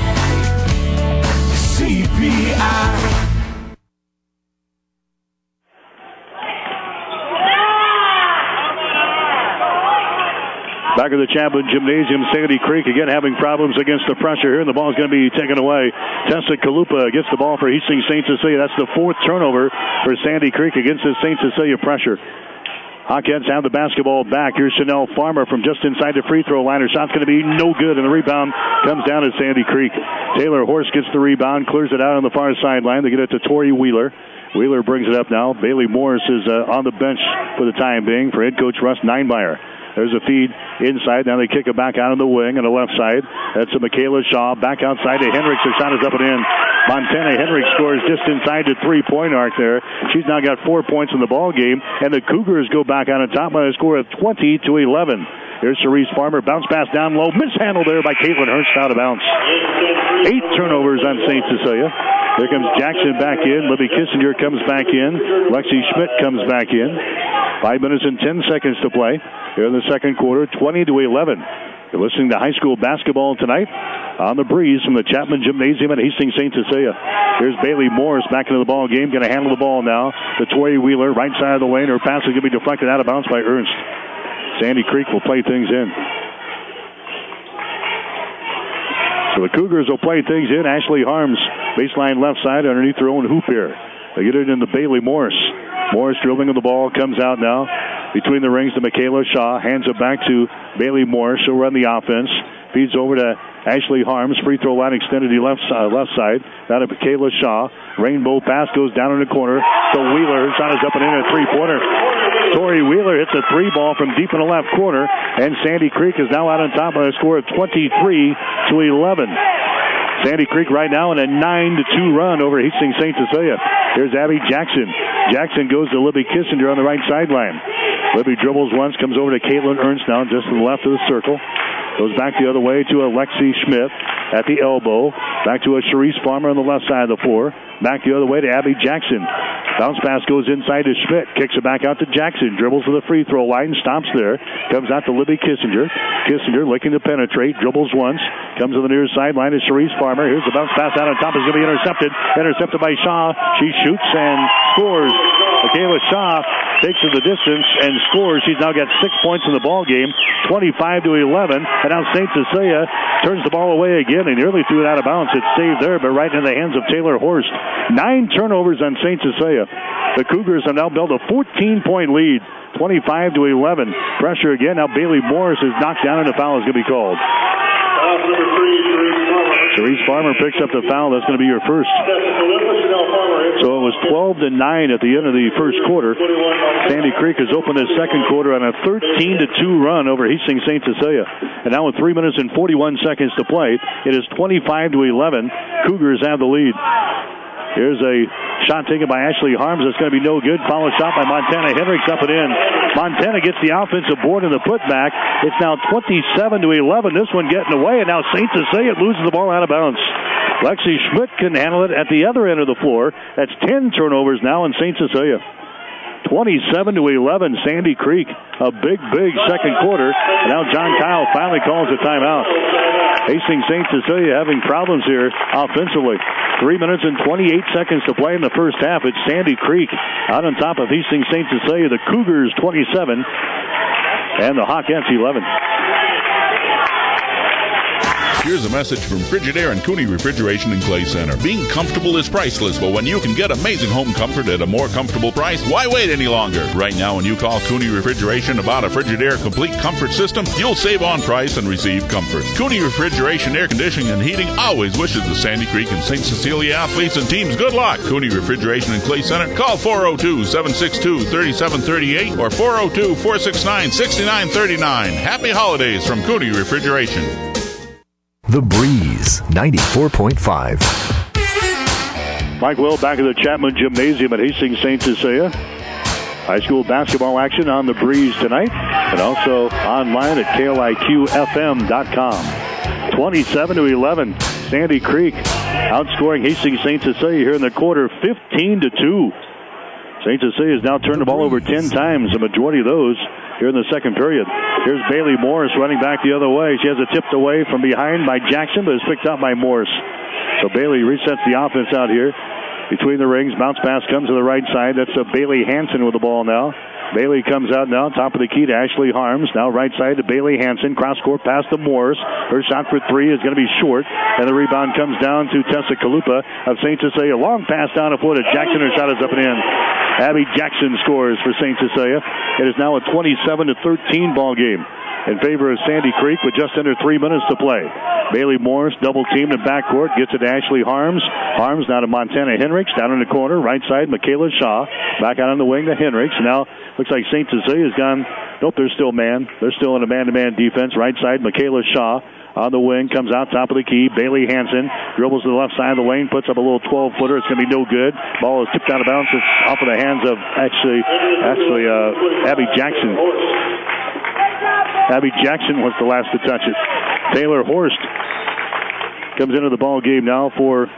Back at the Chapman Gymnasium, Sandy Creek again having problems against the pressure here, and the ball is going to be taken away. Tessa Kalupa gets the ball for Hastings St. Cecilia. That's the 4th turnover for Sandy Creek against the St. Cecilia pressure. Hawkettes have the basketball back. Here's Chanel Farmer from just inside the free throw line. Her shot's going to be no good, and the rebound comes down to Sandy Creek. Taylor Horst gets the rebound, clears it out on the far sideline. They get it to Tori Wheeler. Wheeler brings it up now. Bailey Morris is on the bench for the time being for head coach Russ Neinmeyer. There's a feed inside. Now they kick it back out on the wing on the left side. That's a Michaela Shaw. Back outside to Hendricks. Her shot is up and in. Montana Hendricks scores just inside the three-point arc there. She's now got 4 points in the ball game. And the Cougars go back on top by a score of 20-11. Here's Cherise Farmer. Bounce pass down low. Mishandled there by Caitlin Ernst out of bounds. 8 turnovers on St. Cecilia. Here comes Jackson back in. Libby Kissinger comes back in. Lexi Schmidt comes back in. 5 minutes and 10 seconds to play here in the second quarter, 20-11. You're listening to high school basketball tonight on the breeze from the Chapman Gymnasium at Hastings St. Cecilia. Here's Bailey Morris back into the ball game, going to handle the ball now. The Tori Wheeler, right side of the lane. Her pass is going to be deflected out of bounds by Ernst. Sandy Creek will play things in. So the Cougars will play things in. Ashley Harms, baseline left side underneath her own hoop here. They get it into Bailey Morris. Morris dribbling the ball, comes out now between the rings to Michaela Shaw. Hands it back to Bailey Morris. She'll run the offense. Feeds over to Ashley Harms. Free throw line extended to the left side. Now to Michaela Shaw. Rainbow pass goes down in the corner. So Wheeler, shot is up and in a three-pointer. Tori Wheeler hits a 3 ball from deep in the left corner. And Sandy Creek is now out on top by a score of 23-11. Sandy Creek right now in a 9-2 run over Hastings St. Cecilia. Here's Abby Jackson. Jackson goes to Libby Kissinger on the right sideline. Libby dribbles once, comes over to Caitlin Ernst now just to the left of the circle. Goes back the other way to Alexi Schmidt at the elbow. Back to a Cherise Farmer on the left side of the floor. Back the other way to Abby Jackson. Bounce pass goes inside to Schmidt. Kicks it back out to Jackson. Dribbles to the free throw line. Stops there. Comes out to Libby Kissinger. Kissinger looking to penetrate. Dribbles once. Comes to the near sideline to Cherise Farmer. Here's the bounce pass out on top. It's going to be intercepted. Intercepted by Shaw. She shoots and scores. Michaela Shaw takes to the distance and scores. She's now got 6 points in the ball game, 25-11. And now St. Cecilia turns the ball away again and nearly threw it out of bounds. It's saved there, but right in the hands of Taylor Horst. 9 turnovers on St. Cecilia. The Cougars have now built a 14-point lead, 25-11. Pressure again. Now Bailey Morris is knocked down and a foul is going to be called. Therese Farmer picks up the foul. That's going to be your first. So it was 12-9 at the end of the first quarter. Sandy Creek has opened his second quarter on a 13-2 run over Hastings St. Cecilia. And now with 3 minutes and 41 seconds to play, it is 25-11. Cougars have the lead. Here's a shot taken by Ashley Harms. That's going to be no good. Follow shot by Montana Hendricks up and in. Montana gets the offensive board and the putback. It's now 27-11. This one getting away, and now St. Cecilia loses the ball out of bounds. Lexi Schmidt can handle it at the other end of the floor. That's 10 turnovers now in St. Cecilia. 27-11, Sandy Creek. A big second quarter. Now John Kyle finally calls a timeout. Hastings St. Cecilia having problems here offensively. 3 minutes and 28 seconds to play in the first half. It's Sandy Creek out on top of Hastings St. Cecilia. The Cougars 27 and the Hawkettes 11. Here's a message from Frigidaire and Cooney Refrigeration and Clay Center. Being comfortable is priceless, but when you can get amazing home comfort at a more comfortable price, why wait any longer? Right now, when you call Cooney Refrigeration about a Frigidaire complete comfort system, you'll save on price and receive comfort. Cooney Refrigeration, Air Conditioning, and Heating always wishes the Sandy Creek and St. Cecilia athletes and teams good luck. Cooney Refrigeration and Clay Center. Call 402-762-3738 or 402-469-6939. Happy holidays from Cooney Refrigeration. The Breeze 94.5. Mike Will back at the Chapman Gymnasium at Hastings St. Cecilia. High school basketball action on The Breeze tonight and also online at KLIQFM.com. 27-11. Sandy Creek outscoring Hastings St. Cecilia here in the quarter, 15-2. St. Cecilia has now turned the ball over 10 times, the majority of those here in the second period. Here's Bailey Morris running back the other way. She has it tipped away from behind by Jackson, but it's picked up by Morris. So Bailey resets the offense out here between the rings. Bounce pass comes to the right side. That's Bailey Hansen with the ball now. Bailey comes out now, top of the key to Ashley Harms. Now right side to Bailey Hansen. Cross-court pass to Morris. Her shot for three is going to be short. And the rebound comes down to Tessa Kalupa of St. Cecilia. Long pass down the floor to Jackson. Her shot is up and in. Abby Jackson scores for St. Cecilia. It is now a 27-13 ball game in favor of Sandy Creek with just under 3 minutes to play. Bailey Morris double-teamed in backcourt, gets it to Ashley Harms. Harms now to Montana Hendricks, down in the corner, right side, Michaela Shaw. Back out on the wing to Hendricks. Now looks like St. Cecilia's gone. Nope, they're still man. They're still in a man-to-man defense. Right side, Michaela Shaw. On the wing, comes out top of the key. Bailey Hansen dribbles to the left side of the lane, puts up a little 12-footer. It's going to be no good. Ball is tipped out of bounds. It's off of the hands of Abby Jackson. Abby Jackson was the last to touch it. Taylor Horst comes into the ball game now for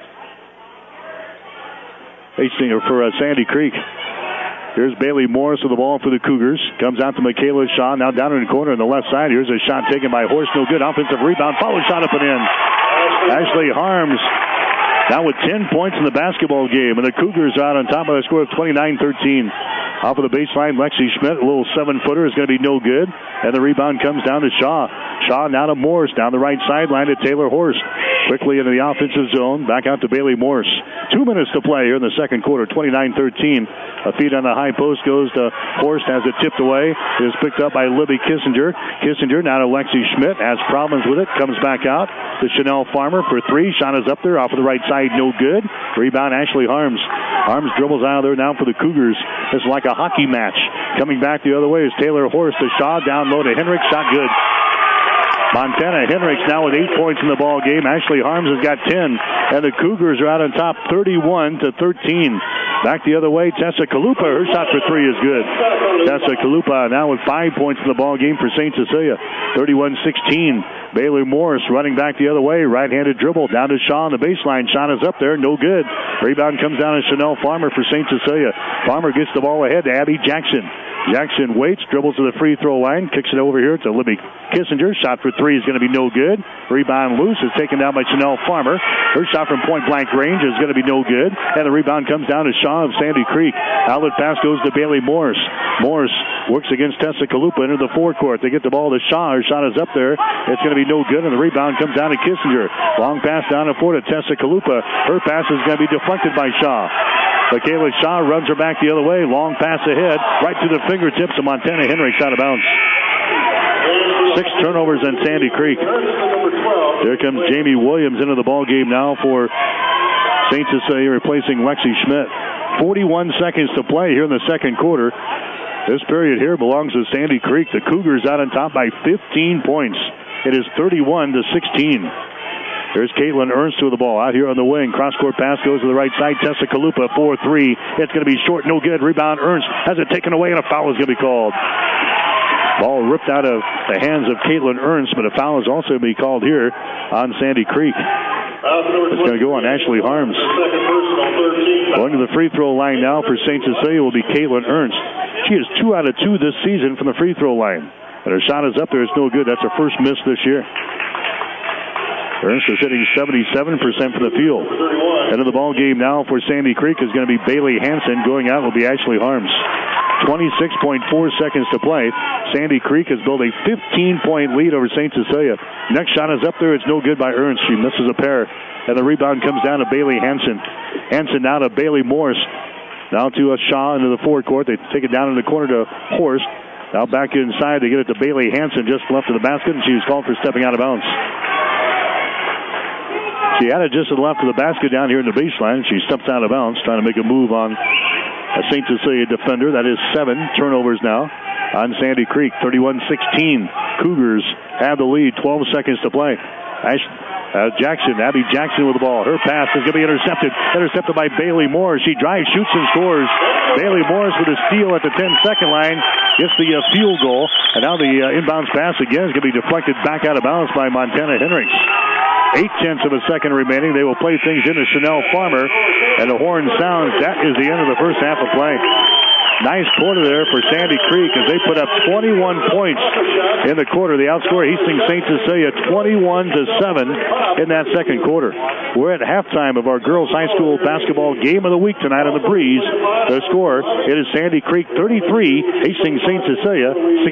Sandy Creek. Here's Bailey Morris with the ball for the Cougars. Comes out to Michaela Shaw. Now down in the corner on the left side. Here's a shot taken by Horst. No good. Offensive rebound. Follow shot up and in. Ashley Harms now with 10 points in the basketball game. And the Cougars are out on top of the score of 29-13. Off of the baseline, Lexi Schmidt. A little 7-footer is going to be no good. And the rebound comes down to Shaw. Shaw now to Morris. Down the right sideline to Taylor Horst. Quickly into the offensive zone. Back out to Bailey Morris. 2 minutes to play here in the second quarter. 29-13. A feed on the high post goes to Horst. Has it tipped away. It is picked up by Libby Kissinger. Kissinger now to Lexi Schmidt. Has problems with it. Comes back out to Chanel Farmer for three. Shot is up there off of the right side. No good. Rebound Ashley Harms. Harms dribbles out of there now for the Cougars. It's like a hockey match. Coming back the other way is Taylor Horst to Shaw. Down low to Hendricks. Shot good. Montana Hendricks now with 8 points in the ball game. Ashley Harms has got 10. And the Cougars are out on top 31-13. Back the other way, Tessa Kalupa. Her shot for three is good. Tessa Kalupa now with 5 points in the ball game for St. Cecilia. 31-16. Bailey Morris running back the other way. Right-handed dribble down to Shaw on the baseline. Shot is up there. No good. Rebound comes down to Chanel Farmer for St. Cecilia. Farmer gets the ball ahead to Abby Jackson. Jackson waits, dribbles to the free throw line, kicks it over here to Libby Kissinger. Shot for three is going to be no good. Rebound loose is taken down by Chanel Farmer. Her shot from point-blank range is going to be no good. And the rebound comes down to Shaw of Sandy Creek. Outlet pass goes to Bailey Morris. Morris works against Tessa Kalupa into the forecourt. They get the ball to Shaw. Her shot is up there. It's going to be no good, and the rebound comes down to Kissinger. Long pass down the floor to Tessa Kalupa. Her pass is going to be deflected by Shaw. Michaela Shaw runs her back the other way. Long pass ahead, right to the fingertips of Montana Henricks out of bounds. 6 turnovers on Sandy Creek. Here comes Jamie Williams into the ball game now for St. Cecilia, replacing Lexi Schmidt. 41 seconds to play here in the second quarter. This period here belongs to Sandy Creek. The Cougars out on top by 15 points. It is 31-16. There's Caitlin Ernst to the ball out here on the wing. Cross-court pass goes to the right side. Tessa Kalupa, 4-3. It's going to be short, no good. Rebound, Ernst has it taken away, and a foul is going to be called. Ball ripped out of the hands of Caitlin Ernst, but a foul is also going to be called here on Sandy Creek. It's going to go on Ashley Harms. Going to the free throw line now for St. Cecilia will be Caitlin Ernst. She is 2 out of 2 this season from the free throw line. But her shot is up there. It's no good. That's her first miss this year. Ernst is hitting 77% from the field. End of the ball game now for Sandy Creek is going to be Bailey Hansen. Going out will be Ashley Harms. 26.4 seconds to play. Sandy Creek has built a 15-point lead over St. Cecilia. Next shot is up there. It's no good by Ernst. She misses a pair. And the rebound comes down to Bailey Hansen. Hansen now to Bailey Morris. Now to Shaw into the forecourt. They take it down in the corner to Horst. Now back inside. They get it to Bailey Hansen just left of the basket, and she was called for stepping out of bounds. She had it just to the left of the basket down here in the baseline. She steps out of bounds, trying to make a move on a St. Cecilia defender. That is 7 turnovers now on Sandy Creek. 31-16. Cougars have the lead. 12 seconds to play. Abby Jackson with the ball. Her pass is going to be intercepted. Intercepted by Bailey Morris. She drives, shoots, and scores. Bailey Morris with a steal at the 10-second line. Gets the field goal. And now the inbounds pass again is going to be deflected back out of bounds by Montana Henricks. 0.8 of a second remaining. They will play things into Chanel Farmer. And the horn sounds. That is the end of the first half of play. Nice quarter there for Sandy Creek as they put up 21 points in the quarter. They outscore Hastings St. Cecilia 21-7 in that second quarter. We're at halftime of our girls high school basketball game of the week tonight on the Breeze. The score, it is Sandy Creek 33, Hastings St. Cecilia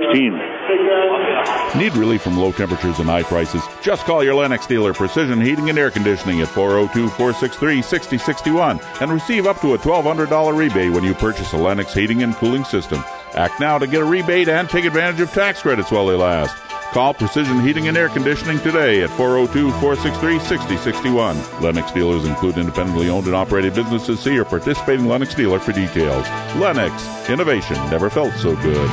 16. Need relief from low temperatures and high prices? Just call your Lennox dealer, Precision Heating and Air Conditioning at 402-463-6061 and receive up to a $1,200 rebate when you purchase a Lennox heating and cooling system. Act now to get a rebate and take advantage of tax credits while they last. Call Precision Heating and Air Conditioning today at 402-463-6061. Lennox dealers include independently owned and operated businesses. See your participating Lennox dealer for details. Lennox, innovation never felt so good.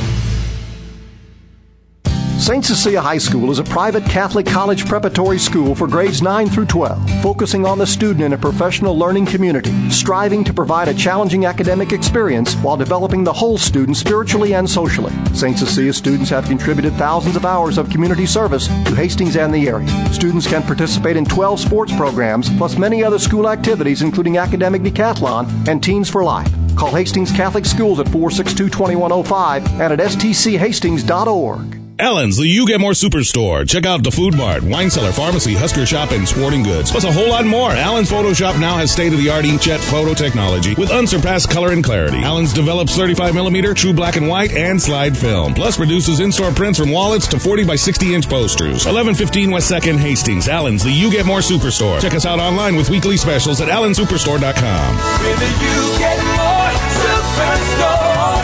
St. Cecilia High School is a private Catholic college preparatory school for grades 9 through 12, focusing on the student in a professional learning community, striving to provide a challenging academic experience while developing the whole student spiritually and socially. St. Cecilia students have contributed thousands of hours of community service to Hastings and the area. Students can participate in 12 sports programs, plus many other school activities, including academic decathlon and Teens for Life. Call Hastings Catholic Schools at 462-2105 and at stchastings.org. Allen's, the You Get More Superstore. Check out the Food Mart, Wine Cellar, Pharmacy, Husker Shop, and Sporting Goods. Plus a whole lot more. Allen's Photoshop now has state-of-the-art inkjet photo technology with unsurpassed color and clarity. Allen's develops 35mm true black and white and slide film. Plus produces in-store prints from wallets to 40 by 60-inch posters. 1115 West 2nd, Hastings. Allen's, the You Get More Superstore. Check us out online with weekly specials at allensuperstore.com. With the You Get More Superstore.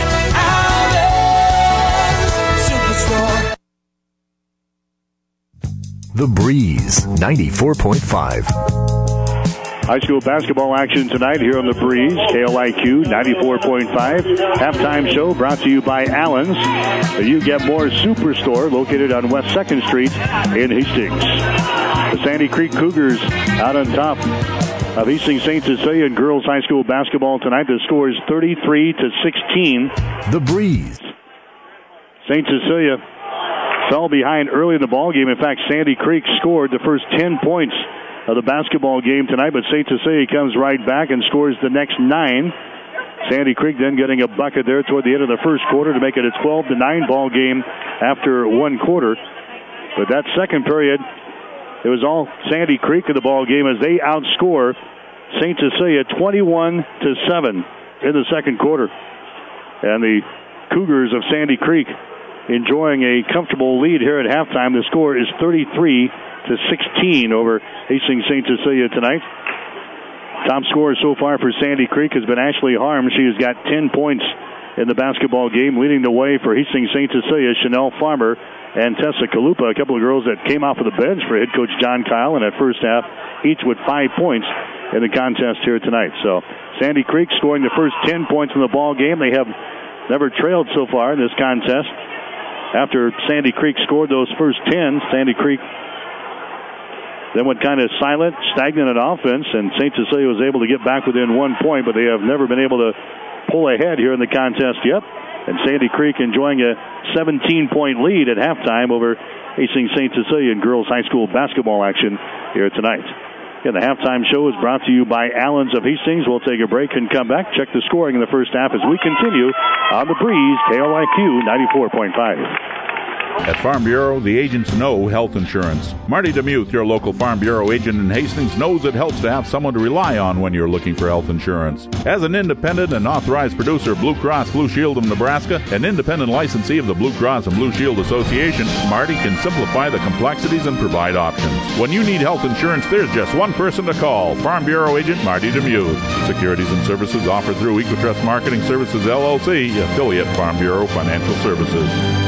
The Breeze 94.5. High school basketball action tonight here on the Breeze. KLIQ 94.5. Halftime show brought to you by Allen's. The You Get More Superstore located on West 2nd Street in Hastings. The Sandy Creek Cougars out on top of Hastings St. Cecilia in girls high school basketball tonight. The score is 33-16. The Breeze. St. Cecilia fell behind early in the ball game. In fact, Sandy Creek scored the first 10 points of the basketball game tonight, but St. Cecilia comes right back and scores the next 9. Sandy Creek then getting a bucket there toward the end of the first quarter to make it a 12-9 ball game after one quarter. But that second period, it was all Sandy Creek in the ball game as they outscore St. Cecilia 21-7 in the second quarter. And the Cougars of Sandy Creek enjoying a comfortable lead here at halftime. The score is 33-16 over Hastings St. Cecilia tonight. Top scorer so far for Sandy Creek has been Ashley Harms. She has got 10 points in the basketball game, leading the way for Hastings St. Cecilia, Chanel Farmer and Tessa Kalupa, a couple of girls that came off of the bench for head coach John Kyle in that first half, each with 5 points in the contest here tonight. So Sandy Creek scoring the first 10 points in the ball game. They have never trailed so far in this contest. After Sandy Creek scored those first 10, Sandy Creek then went kind of silent, stagnant in offense, and St. Cecilia was able to get back within 1 point, but they have never been able to pull ahead here in the contest yet. And Sandy Creek enjoying a 17-point lead at halftime over Hastings St. Cecilia in girls high school basketball action here tonight. Again, the halftime show is brought to you by Allen's of Hastings. We'll take a break and come back. Check the scoring in the first half as we continue on the Breeze, KLIQ 94.5. At Farm Bureau, the agents know health insurance. Marty DeMuth, your local Farm Bureau agent in Hastings, knows it helps to have someone to rely on when you're looking for health insurance. As an independent and authorized producer of Blue Cross Blue Shield of Nebraska, an independent licensee of the Blue Cross and Blue Shield Association, Marty can simplify the complexities and provide options. When you need health insurance, there's just one person to call, Farm Bureau agent Marty DeMuth. Securities and services offered through Equitrust Marketing Services, LLC, affiliate Farm Bureau Financial Services.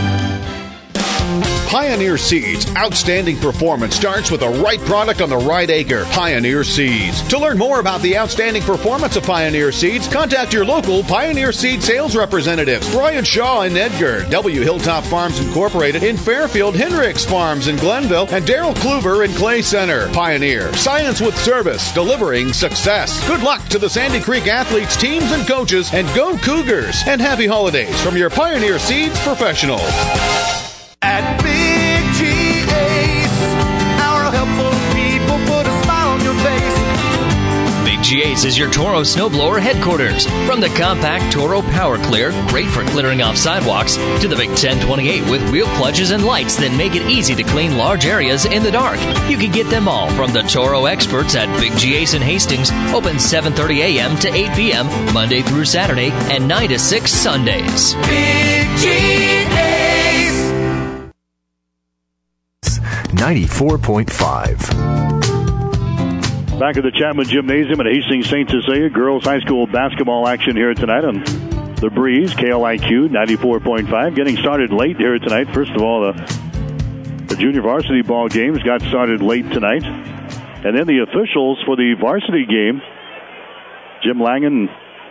Pioneer Seeds. Outstanding performance starts with the right product on the right acre. Pioneer Seeds. To learn more about the outstanding performance of Pioneer Seeds, contact your local Pioneer Seed sales representatives. Brian Shaw in Edgar, W. Hilltop Farms Incorporated in Fairfield, Hendricks Farms in Glenville, and Darrell Kluber in Clay Center. Pioneer. Science with service. Delivering success. Good luck to the Sandy Creek athletes, teams, and coaches, and go Cougars. And happy holidays from your Pioneer Seeds professional. At Big G Ace, our helpful people put a smile on your face. Big G Ace is your Toro snowblower headquarters. From the compact Toro Power Clear, great for clearing off sidewalks, to the Big 1028 with wheel clutches and lights that make it easy to clean large areas in the dark. You can get them all from the Toro experts at Big G Ace in Hastings, open 7:30 a.m. to 8 p.m. Monday through Saturday and 9 to 6 Sundays. Big G Ace. 94.5. Back at the Chapman Gymnasium at Hastings St. Cecilia, girls high school basketball action here tonight on the Breeze, KLIQ 94.5. Getting started late here tonight. First of all, the junior varsity ball games got started late tonight. And then the officials for the varsity game, Jim Langen,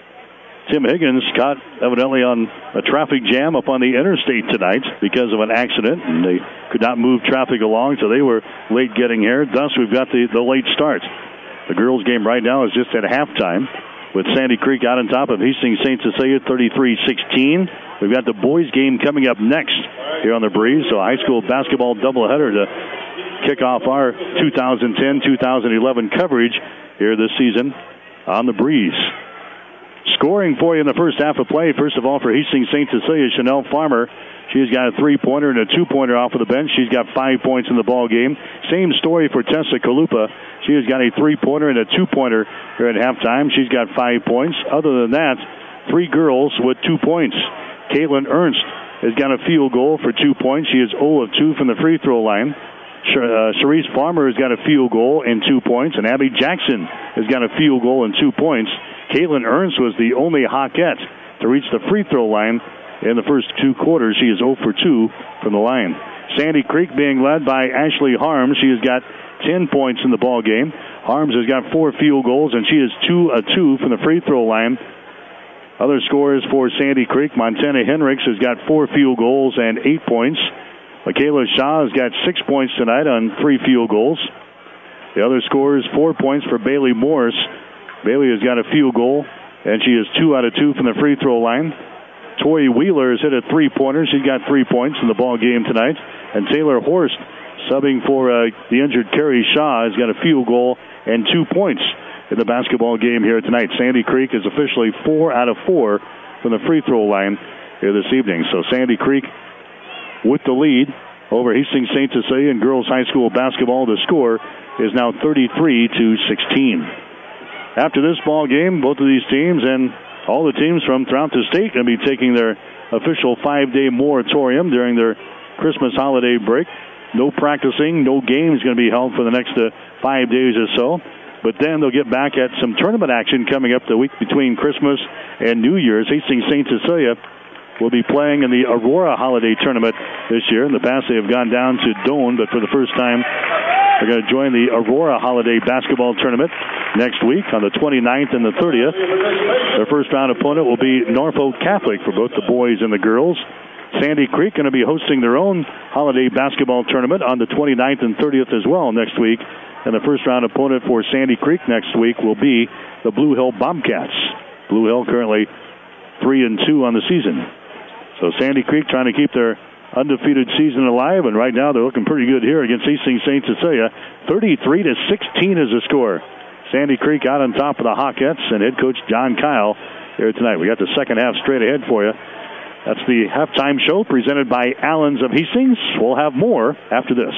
Tim Higgins, caught evidently on a traffic jam up on the interstate tonight because of an accident, and they could not move traffic along, so they were late getting here. Thus, we've got the late start. The girls' game right now is just at halftime with Sandy Creek out on top of Hastings St. Cecilia 33-16. We've got the boys' game coming up next here on the Breeze, so a high school basketball doubleheader to kick off our 2010-2011 coverage here this season on the Breeze. Scoring for you in the first half of play. First of all, for Hastings St. Cecilia, Chanel Farmer. She's got a three-pointer and a two-pointer off of the bench. She's got 5 points in the ball game. Same story for Tessa Kalupa. She has got a three-pointer and a two-pointer here at halftime. She's got 5 points. Other than that, 3 girls with 2 points. Caitlin Ernst has got a field goal for 2 points. She is 0 of 2 from the free throw line. Cherise Farmer has got a field goal and 2 points. And Abby Jackson has got a field goal and 2 points. Caitlin Ernst was the only Hawkette to reach the free throw line in the first 2 quarters. She is 0 for 2 from the line. Sandy Creek being led by Ashley Harms. She has got 10 points in the ball game. Harms has got 4 field goals, and she is 2 of 2 from the free throw line. Other scorers for Sandy Creek. Montana Hendricks has got 4 field goals and 8 points. Michaela Shaw has got 6 points tonight on 3 field goals. The other scorers, 4 points for Bailey Morris. Bailey has got a field goal, and she is 2 out of 2 from the free throw line. Tori Wheeler has hit a three-pointer. She's got 3 points in the ball game tonight. And Taylor Horst, subbing for the injured Carrie Shaw, has got a field goal and 2 points in the basketball game here tonight. Sandy Creek is officially 4 out of 4 from the free throw line here this evening. So Sandy Creek with the lead over Hastings St. Cecilia in girls high school basketball. The score is now 33-16. After this ball game, both of these teams and all the teams from throughout the state going to be taking their official 5-day moratorium during their Christmas holiday break. No practicing, no games going to be held for the next 5 days or so. But then they'll get back at some tournament action coming up the week between Christmas and New Year's. Hastings St. Cecilia will be playing in the Aurora Holiday Tournament this year. In the past, they have gone down to Doane, but for the first time, they're going to join the Aurora Holiday Basketball Tournament next week on the 29th and the 30th. Their first-round opponent will be Norfolk Catholic for both the boys and the girls. Sandy Creek going to be hosting their own Holiday Basketball Tournament on the 29th and 30th as well next week. And the first-round opponent for Sandy Creek next week will be the Blue Hill Bobcats. Blue Hill currently 3-2 on the season. So Sandy Creek trying to keep their undefeated season alive, and right now they're looking pretty good here against Hastings St. Cecilia. 33-16 is the score. Sandy Creek out on top of the Hawkettes and head coach John Kyle here tonight. We got the second half straight ahead for you. That's the halftime show presented by Allens of Hastings. We'll have more after this.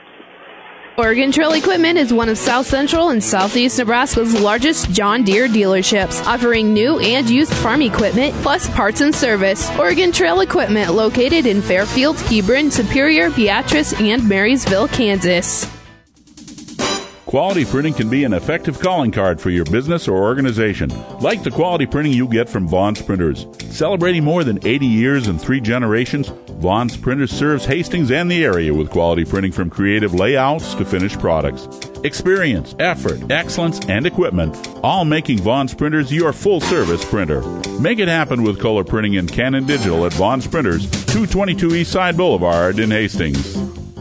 Oregon Trail Equipment is one of South Central and Southeast Nebraska's largest John Deere dealerships, offering new and used farm equipment, plus parts and service. Oregon Trail Equipment, located in Fairfield, Hebron, Superior, Beatrice, and Marysville, Kansas. Quality printing can be an effective calling card for your business or organization, like the quality printing you get from Vaughn's Printers. Celebrating more than 80 years and 3 generations, Vaughn's Printers serves Hastings and the area with quality printing from creative layouts to finished products. Experience, effort, excellence, and equipment, all making Vaughn's Printers your full-service printer. Make it happen with color printing and Canon Digital at Vaughn's Printers, 222 Eastside Boulevard in Hastings.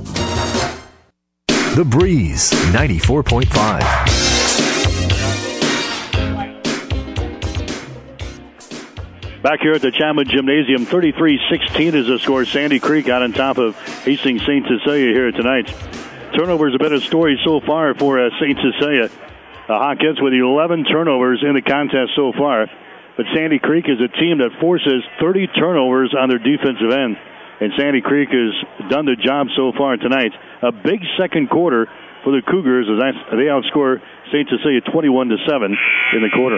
The Breeze, 94.5. Back here at the Chapman Gymnasium, 33-16 is the score. Sandy Creek out on top of Hastings St. Cecilia here tonight. Turnovers have been a story so far for St. Cecilia. The Hawkettes with 11 turnovers in the contest so far. But Sandy Creek is a team that forces 30 turnovers on their defensive end. And Sandy Creek has done the job so far tonight. A big second quarter for the Cougars as they outscore St. Cecilia 21-7 in the quarter.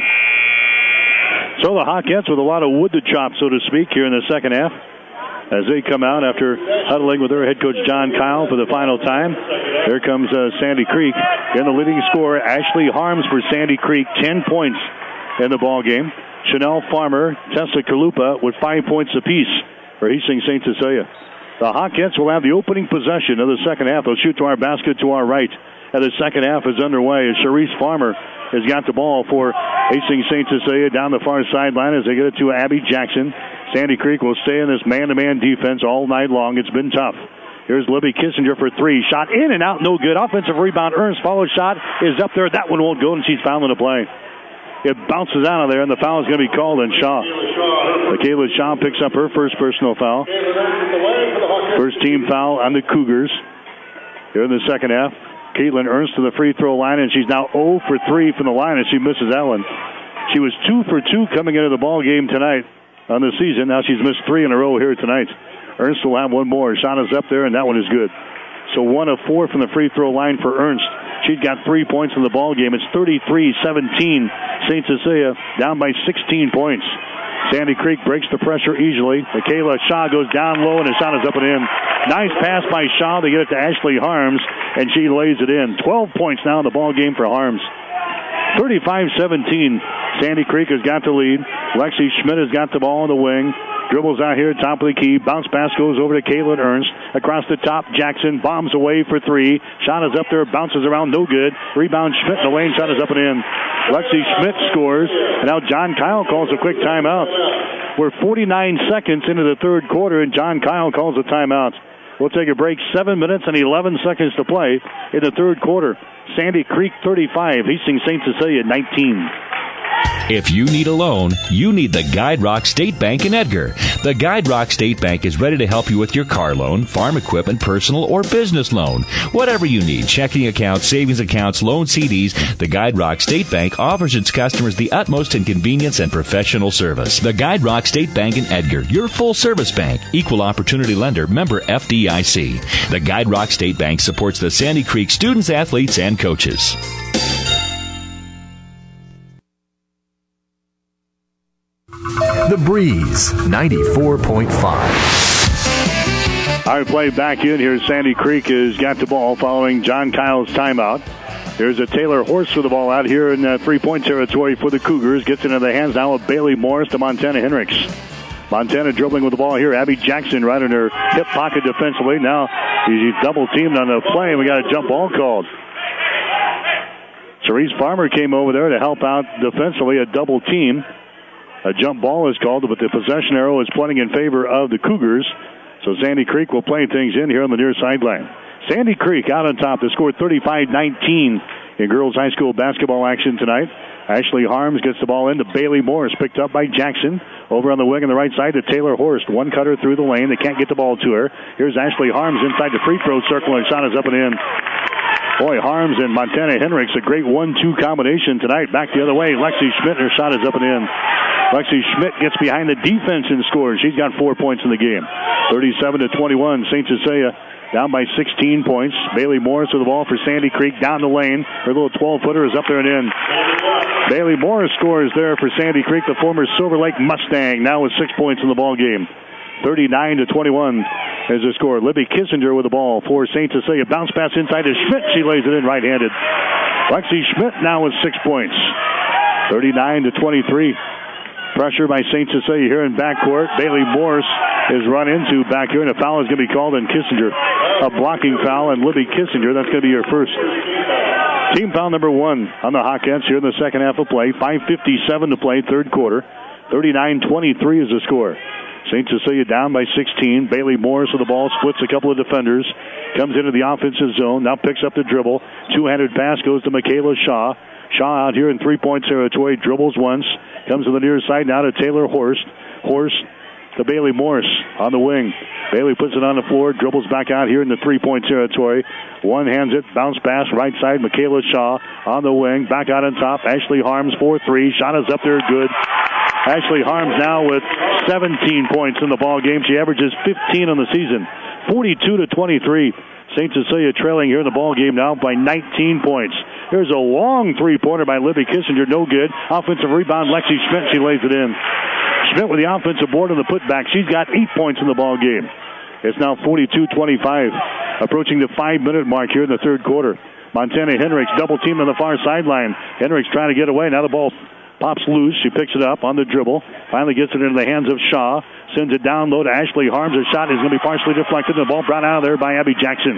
So the Hawkettes with a lot of wood to chop, so to speak, here in the second half as they come out after huddling with their head coach John Kyle for the final time. Here comes Sandy Creek. And the leading scorer, Ashley Harms for Sandy Creek, 10 points in the ball game. Chanel Farmer, Tessa Kalupa with 5 points apiece for Hastings St. Cecilia. The Hawkettes will have the opening possession of the second half. They'll shoot to our basket to our right. And the second half is underway as Charisse Farmer has got the ball for Hastings St. Cecilia down the far sideline as they get it to Abby Jackson. Sandy Creek will stay in this man-to-man defense all night long. It's been tough. Here's Libby Kissinger for 3. Shot in and out, no good. Offensive rebound. Ernst follow shot is up there. That one won't go, and she's fouling the play. It bounces out of there, and the foul is going to be called on Shaw. Michaela Shaw picks up her first personal foul. First team foul on the Cougars here in the second half. Caitlin Ernst to the free throw line, and she's now 0 for 3 from the line as she misses that one. She was 2 for 2 coming into the ball game tonight on the season. Now she's missed 3 in a row here tonight. Ernst will have one more. Shot is up there, and that one is good. So 1 of 4 from the free throw line for Ernst. She's got 3 points in the ball game. It's 33-17. St. Cecilia down by 16 points. Sandy Creek breaks the pressure easily. Michaela Shaw goes down low, and the shot is up and in. Nice pass by Shaw. They get it to Ashley Harms, and she lays it in. 12 points now in the ball game for Harms. 35-17. Sandy Creek has got the lead. Lexi Schmidt has got the ball on the wing. Dribbles out here, top of the key. Bounce pass goes over to Caitlin Ernst. Across the top, Jackson bombs away for 3. Shot is up there, bounces around, no good. Rebound, Schmidt in the lane, shot is up and in. Lexi Schmidt scores, and now John Kyle calls a quick timeout. We're 49 seconds into the third quarter, and John Kyle calls a timeout. We'll take a break. 7 minutes and 11 seconds to play in the third quarter. Sandy Creek 35, Hastings St. Cecilia 19. If you need a loan, you need the Guide Rock State Bank in Edgar. The Guide Rock State Bank is ready to help you with your car loan, farm equipment, personal, or business loan. Whatever you need, checking accounts, savings accounts, loan CDs, the Guide Rock State Bank offers its customers the utmost in convenience and professional service. The Guide Rock State Bank in Edgar, your full-service bank, equal opportunity lender, member FDIC. The Guide Rock State Bank supports the Sandy Creek students, athletes, and coaches. The Breeze 94.5. Our play back in here. Sandy Creek has got the ball following John Kyle's timeout. There's a Taylor Horst with the ball out here in three-point territory for the Cougars. Gets into the hands now of Bailey Morris to Montana Henricks. Montana dribbling with the ball here. Abby Jackson right in her hip pocket defensively. Now she's double-teamed on the play, and we got a jump ball called. Cerise Farmer came over there to help out defensively, a double team. A jump ball is called, but the possession arrow is pointing in favor of the Cougars. So Sandy Creek will play things in here on the near sideline. Sandy Creek out on top. They scored 35-19 in girls high school basketball action tonight. Ashley Harms gets the ball into Bailey Morris, picked up by Jackson. Over on the wing on the right side to Taylor Horst. One cutter through the lane. They can't get the ball to her. Here's Ashley Harms inside the free throw circle, and shot is up and in. Boy, Harms and Montana Henricks, a great 1-2 combination tonight. Back the other way, Lexi Schmidt, her shot is up and in. Lexi Schmidt gets behind the defense and scores. She's got 4 points in the game. 37-21, St. Cecilia down by 16 points. Bailey Morris with the ball for Sandy Creek down the lane. Her little 12-footer is up there and in. Bailey Morris scores there for Sandy Creek, the former Silver Lake Mustang, now with 6 points in the ball game. 39-21 is the score. Libby Kissinger with the ball for St. Cecilia. Bounce pass inside to Schmidt. She lays it in right-handed. Lexi Schmidt now with 6 points. 39-23. Pressure by St. Cecilia here in backcourt. Bailey Morris is run into back here, and a foul is going to be called on Kissinger. A blocking foul on Libby Kissinger. That's going to be her first. Team foul number 1 on the Hawkettes here in the second half of play. 5:57 to play, third quarter. 39-23 is the score. St. Cecilia down by 16. Bailey Morris with the ball, splits a couple of defenders. Comes into the offensive zone, now picks up the dribble. Two-handed pass goes to Michaela Shaw. Shaw out here in three-point territory, dribbles once. Comes to the near side now to Taylor Horst. Horst to Bailey Morris on the wing. Bailey puts it on the floor, dribbles back out here in the three-point territory. One hands it, bounce pass, right side, Michaela Shaw on the wing. Back out on top, Ashley Harms, 4-3. Shot is up there, good. Ashley Harms now with 17 points in the ball game. She averages 15 on the season. 42-23. St. Cecilia trailing here in the ball game now by 19 points. Here's a long three-pointer by Libby Kissinger, no good. Offensive rebound, Lexi Schmidt, she lays it in. Schmidt with the offensive board on the putback. She's got 8 points in the ball game. It's now 42-25, approaching the 5-minute mark here in the third quarter. Montana Henricks double teamed on the far sideline. Henricks trying to get away. Now the ball pops loose. She picks it up on the dribble. Finally gets it into the hands of Shaw. Sends it down low to Ashley Harms. Her shot is going to be partially deflected. The ball brought out of there by Abby Jackson.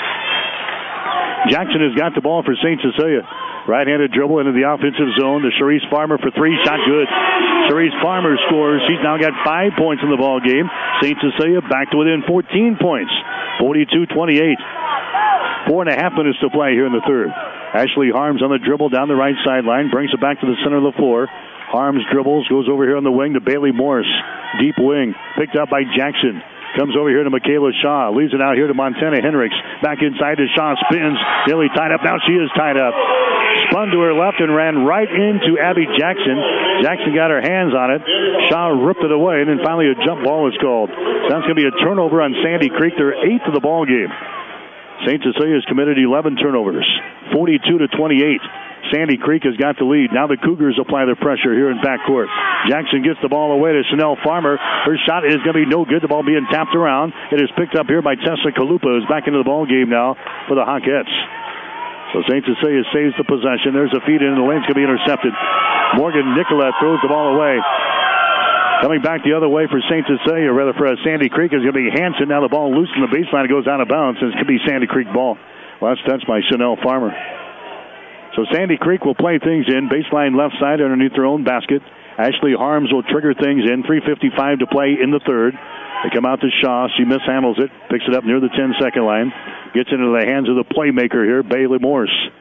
Jackson has got the ball for St. Cecilia. Right-handed dribble into the offensive zone to Cherise Farmer for 3. Shot good. Cherise Farmer scores. She's now got 5 points in the ball game. St. Cecilia back to within 14 points. 42-28. 4.5 minutes to play here in the third. Ashley Harms on the dribble down the right sideline. Brings it back to the center of the floor. Harms dribbles. Goes over here on the wing to Bailey Morris. Deep wing. Picked up by Jackson. Comes over here to Michaela Shaw. Leaves it out here to Montana Henricks. Back inside to Shaw. Spins. Nearly tied up. Now she is tied up. Spun to her left and ran right into Abby Jackson. Jackson got her hands on it. Shaw ripped it away. And then finally a jump ball is called. That's going to be a turnover on Sandy Creek. Their 8th of the ball game. St. Cecilia has committed 11 turnovers. 42-28. Sandy Creek has got the lead. Now the Cougars apply their pressure here in backcourt. Jackson gets the ball away to Chanel Farmer. Her shot is going to be no good. The ball being tapped around. It is picked up here by Tessa Kalupa, who's back into the ball game now for the Hawkettes. So St. Cecilia saves the possession. There's a feed in the lane. It's going to be intercepted. Morgan Nicolette throws the ball away. Coming back the other way for St. Cecilia, rather for Sandy Creek, is going to be Hanson. Now the ball loose in the baseline. It goes out of bounds, and it could be Sandy Creek ball. Last touch by Chanel Farmer. So Sandy Creek will play things in. Baseline left side underneath their own basket. Ashley Harms will trigger things in. 3:55 to play in the third. They come out to Shaw. She mishandles it. Picks it up near the 10-second line. Gets into the hands of the playmaker here, Bailey Morris.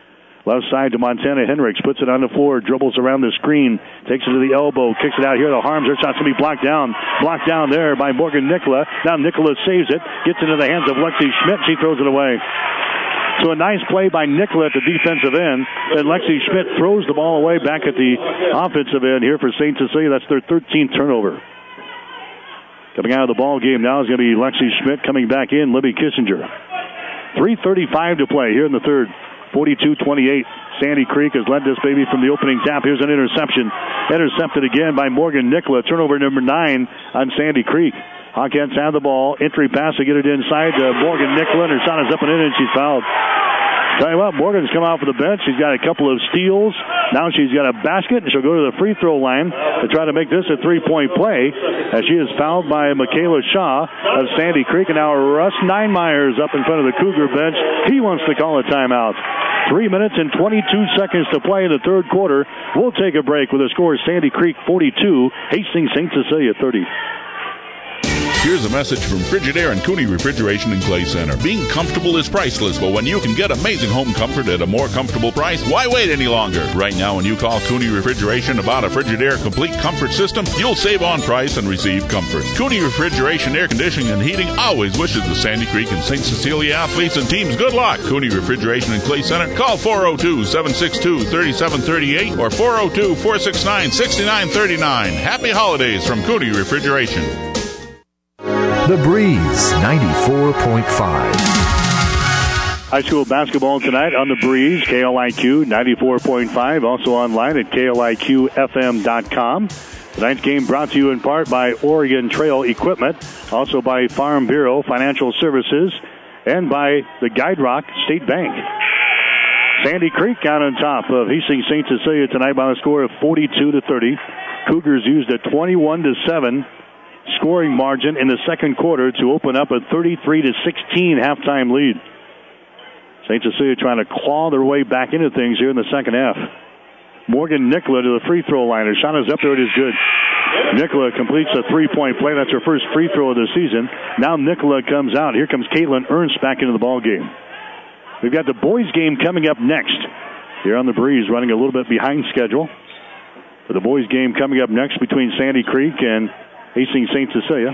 Left side to Montana Hendricks. Puts it on the floor. Dribbles around the screen. Takes it to the elbow. Kicks it out here to Harms. Her shot's going to be blocked down. Blocked down there by Morgan Nicola. Now Nicola saves it. Gets into the hands of Lexi Schmidt. She throws it away. So a nice play by Nicola at the defensive end. And Lexi Schmidt throws the ball away back at the offensive end here for St. Cecilia. That's their 13th turnover. Coming out of the ball game now is going to be Lexi Schmidt. Coming back in, Libby Kissinger. 3:35 to play here in the third. 42-28. Sandy Creek has led this baby from the opening tap. Here's an interception. Intercepted again by Morgan Nicola. Turnover number 9 on Sandy Creek. Hawkettes have the ball. Entry pass to get it inside to Morgan Nicola. Her shot is up and in, and she's fouled. Tell you what, Morgan's come off of the bench. She's got a couple of steals. Now she's got a basket, and she'll go to the free throw line to try to make this a three-point play as she is fouled by Michaela Shaw of Sandy Creek. And now Russ Neinmeyer's up in front of the Cougar bench. He wants to call a timeout. 3 minutes and 22 seconds to play in the third quarter. We'll take a break with the score Sandy Creek 42, Hastings St. Cecilia 30. Here's a message from Frigidaire and Cooney Refrigeration in Clay Center. Being comfortable is priceless, but when you can get amazing home comfort at a more comfortable price, why wait any longer? Right now, when you call Cooney Refrigeration about a Frigidaire complete comfort system, you'll save on price and receive comfort. Cooney Refrigeration Air Conditioning and Heating always wishes the Sandy Creek and St. Cecilia athletes and teams good luck. Cooney Refrigeration in Clay Center. Call 402-762-3738 or 402-469-6939. Happy holidays from Cooney Refrigeration. The Breeze 94.5. High school basketball tonight on The Breeze, KLIQ 94.5, also online at KLIQFM.com. Tonight's game brought to you in part by Oregon Trail Equipment, also by Farm Bureau Financial Services, and by the Guide Rock State Bank. Sandy Creek out on top of Hastings St. Cecilia tonight by a score of 42-30. Cougars used a 21-7 scoring margin in the second quarter to open up a 33-16 halftime lead. St. Cecilia trying to claw their way back into things here in the second half. Morgan Nicola to the free throw line. Her shot is up there. It is good. Nicola completes a three-point play. That's her first free throw of the season. Now Nicola comes out. Here comes Caitlin Ernst back into the ball game. We've got the boys game coming up next. Here on the Breeze, running a little bit behind schedule. But the boys game coming up next between Sandy Creek and Hastings St. Cecilia.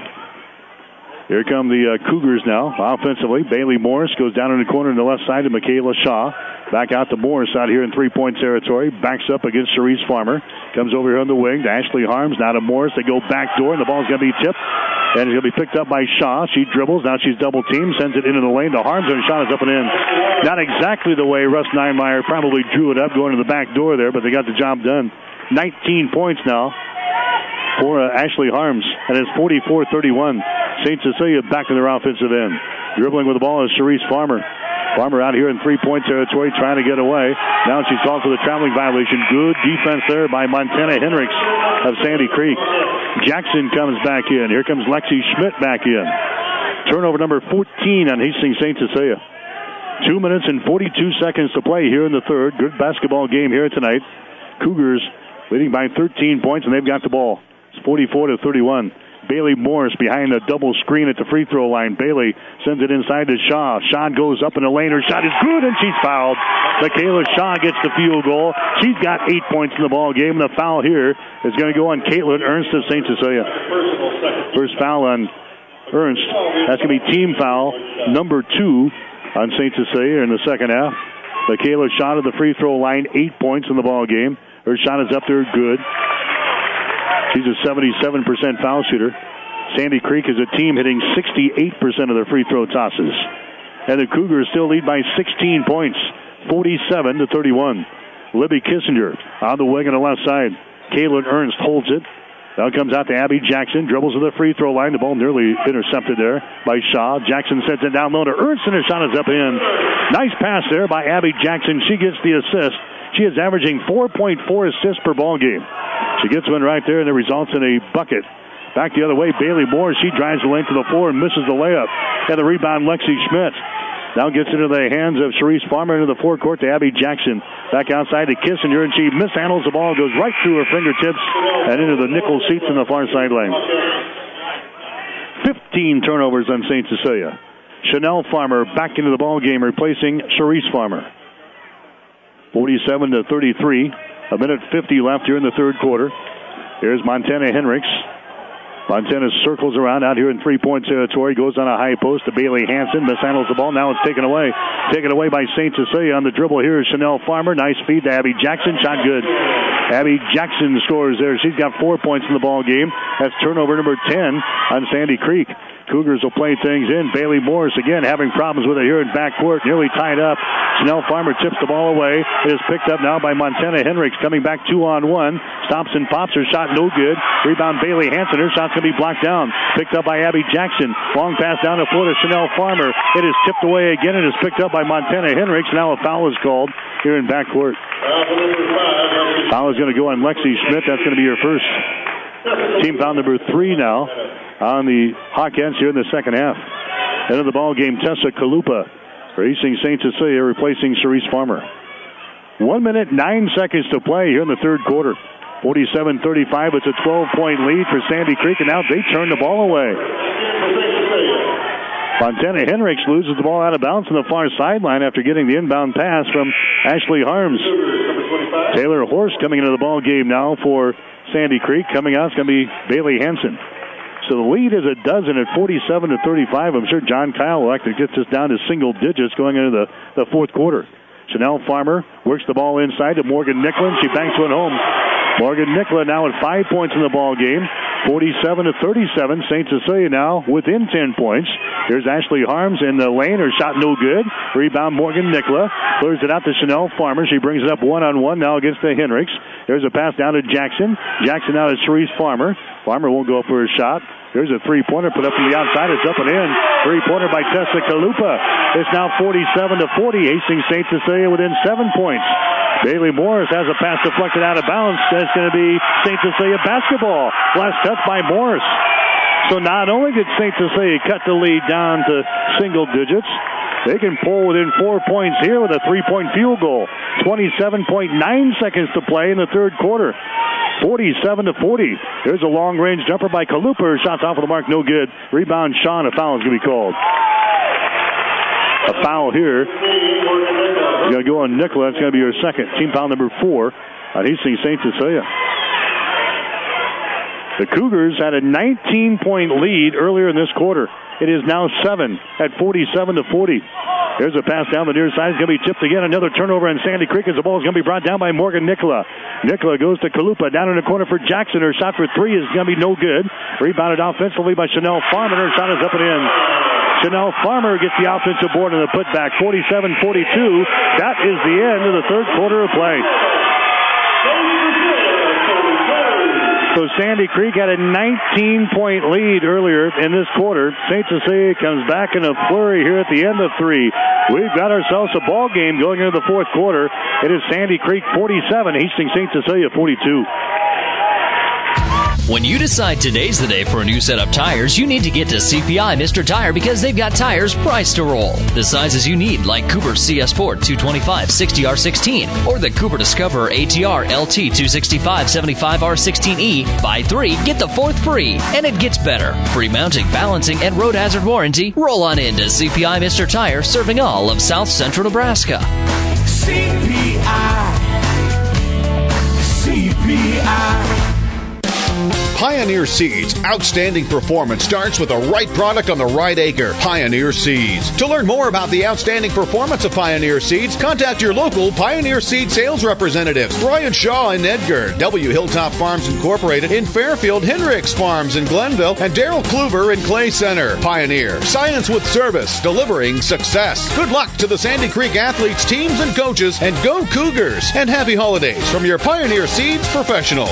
Here come the Cougars now. Offensively, Bailey Morris goes down in the corner on the left side to Michaela Shaw. Back out to Morris out here in three-point territory. Backs up against Cerise Farmer. Comes over here on the wing to Ashley Harms. Now to Morris. They go back door, and the ball's going to be tipped. And it's going to be picked up by Shaw. She dribbles. Now she's double-teamed. Sends it into the lane to Harms, and her shot is up and in. Not exactly the way Russ Neinmeyer probably drew it up going to the back door there, but they got the job done. 19 points now for Ashley Harms, and it's 44-31. St. Cecilia back to their offensive end. Dribbling with the ball is Cerise Farmer. Farmer out here in three-point territory trying to get away. Now she's called for the traveling violation. Good defense there by Montana Hendricks of Sandy Creek. Jackson comes back in. Here comes Lexi Schmidt back in. Turnover number 14 on Hastings St. Cecilia. 2 minutes and 42 seconds to play here in the third. Good basketball game here tonight. Cougars leading by 13 points, and they've got the ball. It's 44-31. Bailey Morris behind a double screen at the free throw line. Bailey sends it inside to Shaw. Shaw goes up in the lane. Her shot is good, and she's fouled. Michaela Shaw gets the field goal. She's got 8 points in the ball game. The foul here is going to go on Caitlin Ernst of St. Cecilia. First foul on Ernst. That's going to be team foul number 2 on St. Cecilia in the second half. Michaela Shaw to the free throw line. 8 points in the ball game. Her shot is up there, good. She's a 77% foul shooter. Sandy Creek is a team hitting 68% of their free throw tosses. And the Cougars still lead by 16 points, 47-31. Libby Kissinger on the wing on the left side. Caitlin Ernst holds it. Now it comes out to Abby Jackson. Dribbles to the free throw line. The ball nearly intercepted there by Shaw. Jackson sets it down low to Ernst, and her shot is up and in. Nice pass there by Abby Jackson. She gets the assist. She is averaging 4.4 assists per ball game. She gets one right there, and it results in a bucket. Back the other way, Bailey Moore. She drives the lane to the floor and misses the layup. And the rebound, Lexi Schmidt. Now gets into the hands of Cerise Farmer into the forecourt to Abby Jackson. Back outside to Kissinger, and she mishandles the ball. Goes right through her fingertips and into the nickel seats in the far sideline. 15 turnovers on St. Cecilia. Chanel Farmer back into the ball game, replacing Cerise Farmer. 47-33. A minute 50 left here in the third quarter. Here's Montana Henricks. Montana circles around out here in three-point territory. Goes on a high post to Bailey Hansen. Mishandles the ball. Now it's taken away. Taken away by St. Cecilia on the dribble. Here is Chanel Farmer. Nice feed to Abby Jackson. Shot good. Abby Jackson scores there. She's got 4 points in the ball game. That's turnover number 10 on Sandy Creek. Cougars will play things in. Bailey Morris again having problems with it here in backcourt. Nearly tied up. Chanel Farmer tips the ball away. It is picked up now by Montana Henricks coming back 2-on-1. Stops and pops her shot. No good. Rebound Bailey Hansen. Her shot's going to be blocked down. Picked up by Abby Jackson. Long pass down the floor to Chanel Farmer. It is tipped away again. It is picked up by Montana Henricks. Now a foul is called here in backcourt. Foul is going to go on Lexi Schmidt. That's going to be her first. Team foul number 3 now on the Hawkins here in the second half. End of the ball game, Tessa Kalupa for Hastings St. Cecilia replacing Cerise Farmer. 1 minute, 9 seconds to play here in the third quarter. 47-35. It's a 12-point lead for Sandy Creek, and now they turn the ball away. Montana Henricks loses the ball out of bounds on the far sideline after getting the inbound pass from Ashley Harms. Taylor Horst coming into the ball game now for Sandy Creek. Coming out is going to be Bailey Hansen. So the lead is a dozen at 47-35. I'm sure John Kyle will actually get this down to single digits going into the fourth quarter. Chanel Farmer works the ball inside to Morgan Nicklin. She banks one home. Morgan Nicklin now at 5 points in the ball game. 47-37. St. Cecilia now within 10 points. Here's Ashley Harms in the lane. Her shot no good. Rebound Morgan Nicklin. Clears it out to Chanel Farmer. She brings it up one-on-one now against the Henricks. There's a pass down to Jackson. Jackson now to Cerise Farmer. Farmer won't go up for a shot. There's a three-pointer put up from the outside. It's up and in. Three-pointer by Tessa Kalupa. It's now 47-40. Hastings St. Cecilia within 7 points. Bailey Morris has a pass deflected out of bounds. That's going to be St. Cecilia basketball. Last touch by Morris. So not only did St. Cecilia cut the lead down to single digits, they can pull within 4 points here with a three-point field goal. 27.9 seconds to play in the third quarter. 47-40. Here's a long-range jumper by Kalupa. Her shot's off of the mark, no good. Rebound, Sean. A foul is going to be called. A foul here. It's going to go on Nicola. It's going to be her second. Team foul number 4 on Hastings St. Cecilia. The Cougars had a 19-point lead earlier in this quarter. It is now 7 at 47-40. There's a pass down the near side. It's going to be tipped again. Another turnover in Sandy Creek as the ball is going to be brought down by Morgan Nicola. Nicola goes to Kalupa. Down in the corner for Jackson. Her shot for 3 is going to be no good. Rebounded offensively by Chanel Farmer. Her shot is up and in. Chanel Farmer gets the offensive board and the putback. 47-42. That is the end of the third quarter of play. So Sandy Creek had a 19-point lead earlier in this quarter. St. Cecilia comes back in a flurry here at the end of 3. We've got ourselves a ball game going into the fourth quarter. It is Sandy Creek 47, Hastings St. Cecilia 42. When you decide today's the day for a new set of tires, you need to get to CPI Mr. Tire because they've got tires priced to roll. The sizes you need, like Cooper CS Sport 225 60R16 or the Cooper Discoverer ATR LT 265 75R16E. Buy 3, get the 4th free. And it gets better. Free mounting, balancing, and road hazard warranty. Roll on into CPI Mr. Tire, serving all of South Central Nebraska. CPI. Pioneer Seeds. Outstanding performance starts with the right product on the right acre. Pioneer Seeds. To learn more about the outstanding performance of Pioneer Seeds, contact your local Pioneer Seed sales representatives. Brian Shaw in Edgar, W. Hilltop Farms Incorporated in Fairfield, Hendricks Farms in Glenville, and Daryl Kluber in Clay Center. Pioneer. Science with service. Delivering success. Good luck to the Sandy Creek athletes, teams, and coaches, and go Cougars. And happy holidays from your Pioneer Seeds professionals.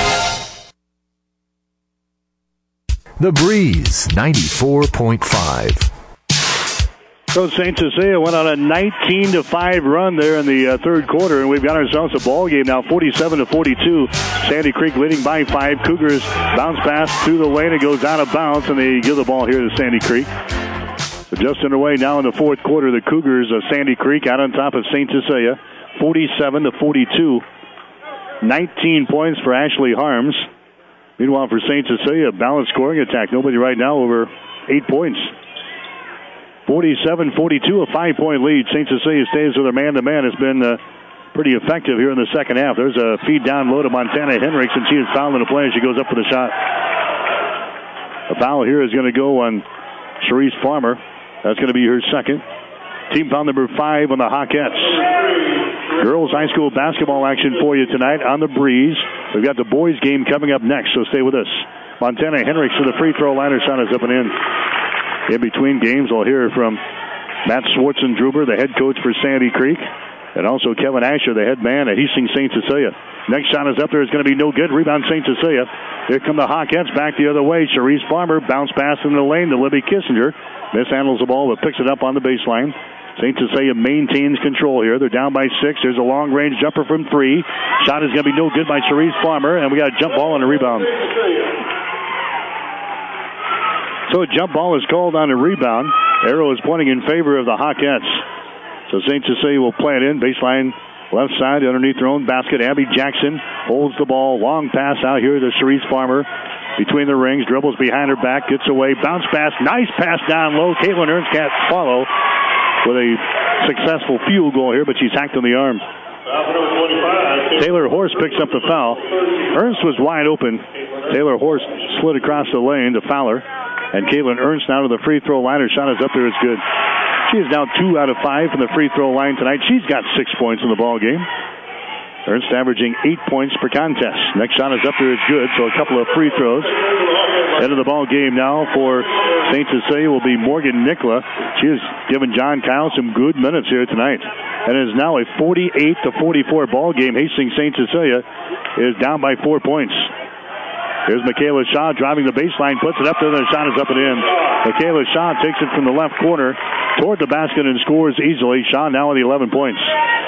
The Breeze 94.5. So St. Cecilia went on a 19-5 run there in the third quarter, and we've got ourselves a ball game now, 47-42. Sandy Creek leading by 5. Cougars bounce pass through the lane. It goes out of bounds, and they give the ball here to Sandy Creek. So just underway now in the fourth quarter, the Cougars of Sandy Creek out on top of St. Cecilia, 47-42. 19 points for Ashley Harms. Meanwhile, for St. Cecilia, balanced scoring attack. Nobody right now over 8 points. 47-42, a 5-point lead. St. Cecilia stays with their man-to-man. It's been pretty effective here in the second half. There's a feed down low to Montana Hendricks, and she is fouled in the play as she goes up for the shot. A foul here is going to go on Cherise Farmer. That's going to be her second. Team foul number 5 on the Hawkettes. Girls high school basketball action for you tonight on the Breeze. We've got the boys game coming up next, so stay with us. Montana Hendricks to the free throw line. Her shot is up and in. In between games, we'll hear from Matt Swartzendruber, the head coach for Sandy Creek, and also Kevin Asher, the head man at Hastings St. Cecilia. Next shot is up there. It's going to be no good. Rebound St. Cecilia. Here come the Hawkettes back the other way. Cherise Farmer bounce pass in the lane to Libby Kissinger. Mishandles the ball but picks it up on the baseline. St. Cecilia maintains control here. They're down by 6. There's a long-range jumper from 3. Shot is going to be no good by Cherise Farmer, and we got a jump ball and a rebound. So a jump ball is called on a rebound. Arrow is pointing in favor of the Hawkettes. So St. Cecilia will play it in. Baseline left side underneath their own basket. Abby Jackson holds the ball. Long pass out here to Cherise Farmer. Between the rings, dribbles behind her back, gets away. Bounce pass. Nice pass down low. Caitlin Ernst can't follow with a successful field goal here, but she's hacked on the arm. Taylor Horst picks up the foul. Ernst was wide open. Taylor Horst slid across the lane to foul her. And Caitlin Ernst now to the free throw line. Her shot is up there. It's good. She is now 2 out of 5 from the free throw line tonight. She's got 6 points in the ball game. Ernst averaging 8 points per contest. Next shot is up there. It's good. So a couple of free throws. End of the ball game now for St. Cecilia will be Morgan Nicola. She has given John Kyle some good minutes here tonight. And it is now a 48-44 ball game. Hastings St. Cecilia is down by 4 points. Here's Michaela Shaw driving the baseline, puts it up there, and the shot is up and in. Michaela Shaw takes it from the left corner toward the basket and scores easily. Shaw now with 11 points.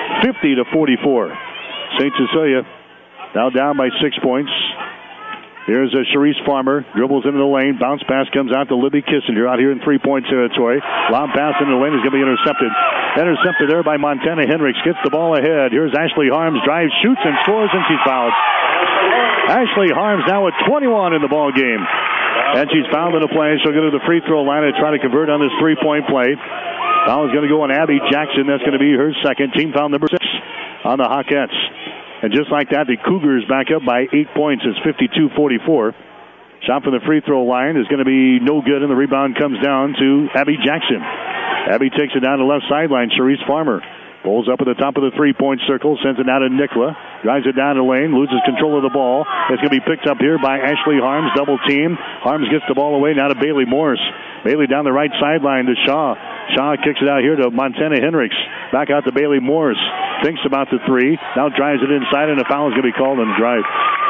50-44. St. Cecilia now down by 6 points. Here's Cherise Farmer, dribbles into the lane. Bounce pass comes out to Libby Kissinger out here in 3-point territory. Lob pass into the lane is going to be intercepted. Intercepted there by Montana Hendricks. Gets the ball ahead. Here's Ashley Harms, drives, shoots, and scores, and she's fouled. Ashley Harms now with 21 in the ball game. And she's fouled in the play. She'll go to the free throw line and try to convert on this 3-point play. Foul is going to go on Abby Jackson. That's going to be her second. Team foul number 6 on the Hawkettes. And just like that, the Cougars back up by 8 points. It's 52-44. Shot from the free throw line is going to be no good, and the rebound comes down to Abby Jackson. Abby takes it down to left sideline. Cherise Farmer pulls up at the top of the 3-point circle, sends it down to Nicola, drives it down the lane, loses control of the ball. It's going to be picked up here by Ashley Harms, double team. Harms gets the ball away now to Bailey Morris. Bailey down the right sideline to Shaw. Shaw kicks it out here to Montana Hendricks. Back out to Bailey Morris. Thinks about the 3. Now drives it inside, and a foul is going to be called on the drive.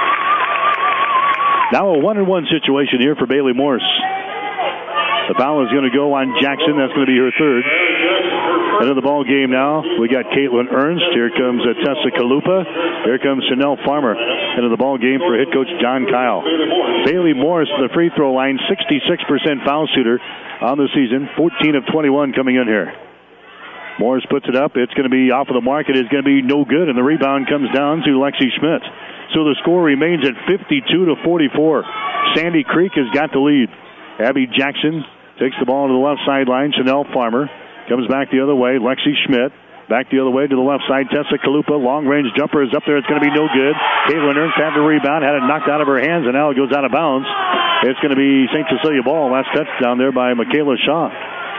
Now a 1-on-1 situation here for Bailey Morris. The foul is going to go on Jackson. That's going to be her third. End of the ball game now. We got Caitlin Ernst. Here comes Tessa Kalupa. Here comes Chanel Farmer. End of the ball game for head coach John Kyle. Bailey Morris to the free throw line. 66% foul shooter on the season. 14 of 21 coming in here. Morris puts it up. It's going to be off of the mark. It is going to be no good, and the rebound comes down to Lexi Schmidt. So the score remains at 52-44. Sandy Creek has got the lead. Abby Jackson takes the ball to the left sideline. Chanel Farmer comes back the other way. Lexi Schmidt back the other way to the left side. Tessa Kalupa, long-range jumper is up there. It's going to be no good. Caitlin Ernst had the rebound, had it knocked out of her hands, and now it goes out of bounds. It's going to be St. Cecilia ball. Last touchdown there by Michaela Shaw.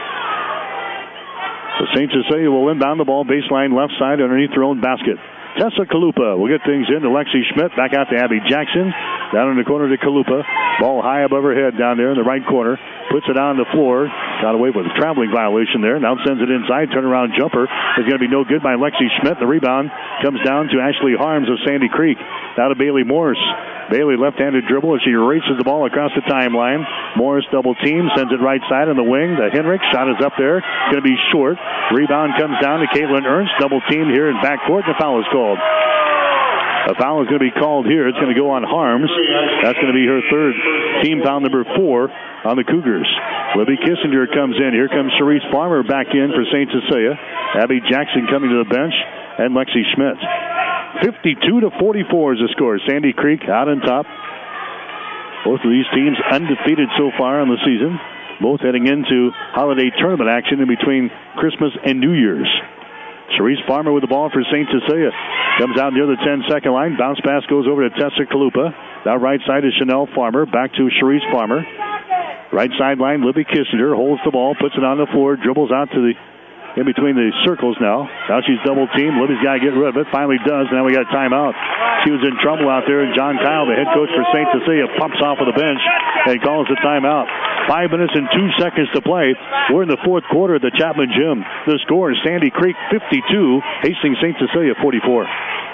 So St. Cecilia will inbound the ball baseline left side underneath their own basket. Tessa Kalupa will get things in to Lexi Schmidt. Back out to Abby Jackson. Down in the corner to Kalupa. Ball high above her head down there in the right corner. Puts it on the floor. Got away with a traveling violation there. Now sends it inside. Turnaround jumper is going to be no good by Lexi Schmidt. The rebound comes down to Ashley Harms of Sandy Creek. Now to Bailey Morris. Bailey left-handed dribble as she races the ball across the timeline. Morris double team, sends it right side on the wing. The Henrich shot is up there. Going to be short. Rebound comes down to Caitlin Ernst. Double team here in backcourt. The foul is called. A foul is going to be called here. It's going to go on Harms. That's going to be her third. Team foul number 4 on the Cougars. Libby Kissinger comes in. Here comes Cherise Farmer back in for St. Cecilia. Abby Jackson coming to the bench. And Lexi Schmidt. 52-44 is the score. Sandy Creek out on top. Both of these teams undefeated so far on the season. Both heading into holiday tournament action in between Christmas and New Year's. Sharice Farmer with the ball for St. Cecilia. Comes out near the 10-second line. Bounce pass goes over to Tessa Kalupa. Now right side is Chanel Farmer. Back to Sharice Farmer. Right sideline, Libby Kissinger holds the ball, puts it on the floor, dribbles out to the in between the circles now. Now she's double teamed. Libby's got to get rid of it. Finally does. Now we got a timeout. She was in trouble out there, and John Kyle, the head coach for St. Cecilia, pumps off of the bench and calls the timeout. 5 minutes and 2 seconds to play. We're in the fourth quarter at the Chapman Gym. The score is Sandy Creek 52, Hastings St. Cecilia 44.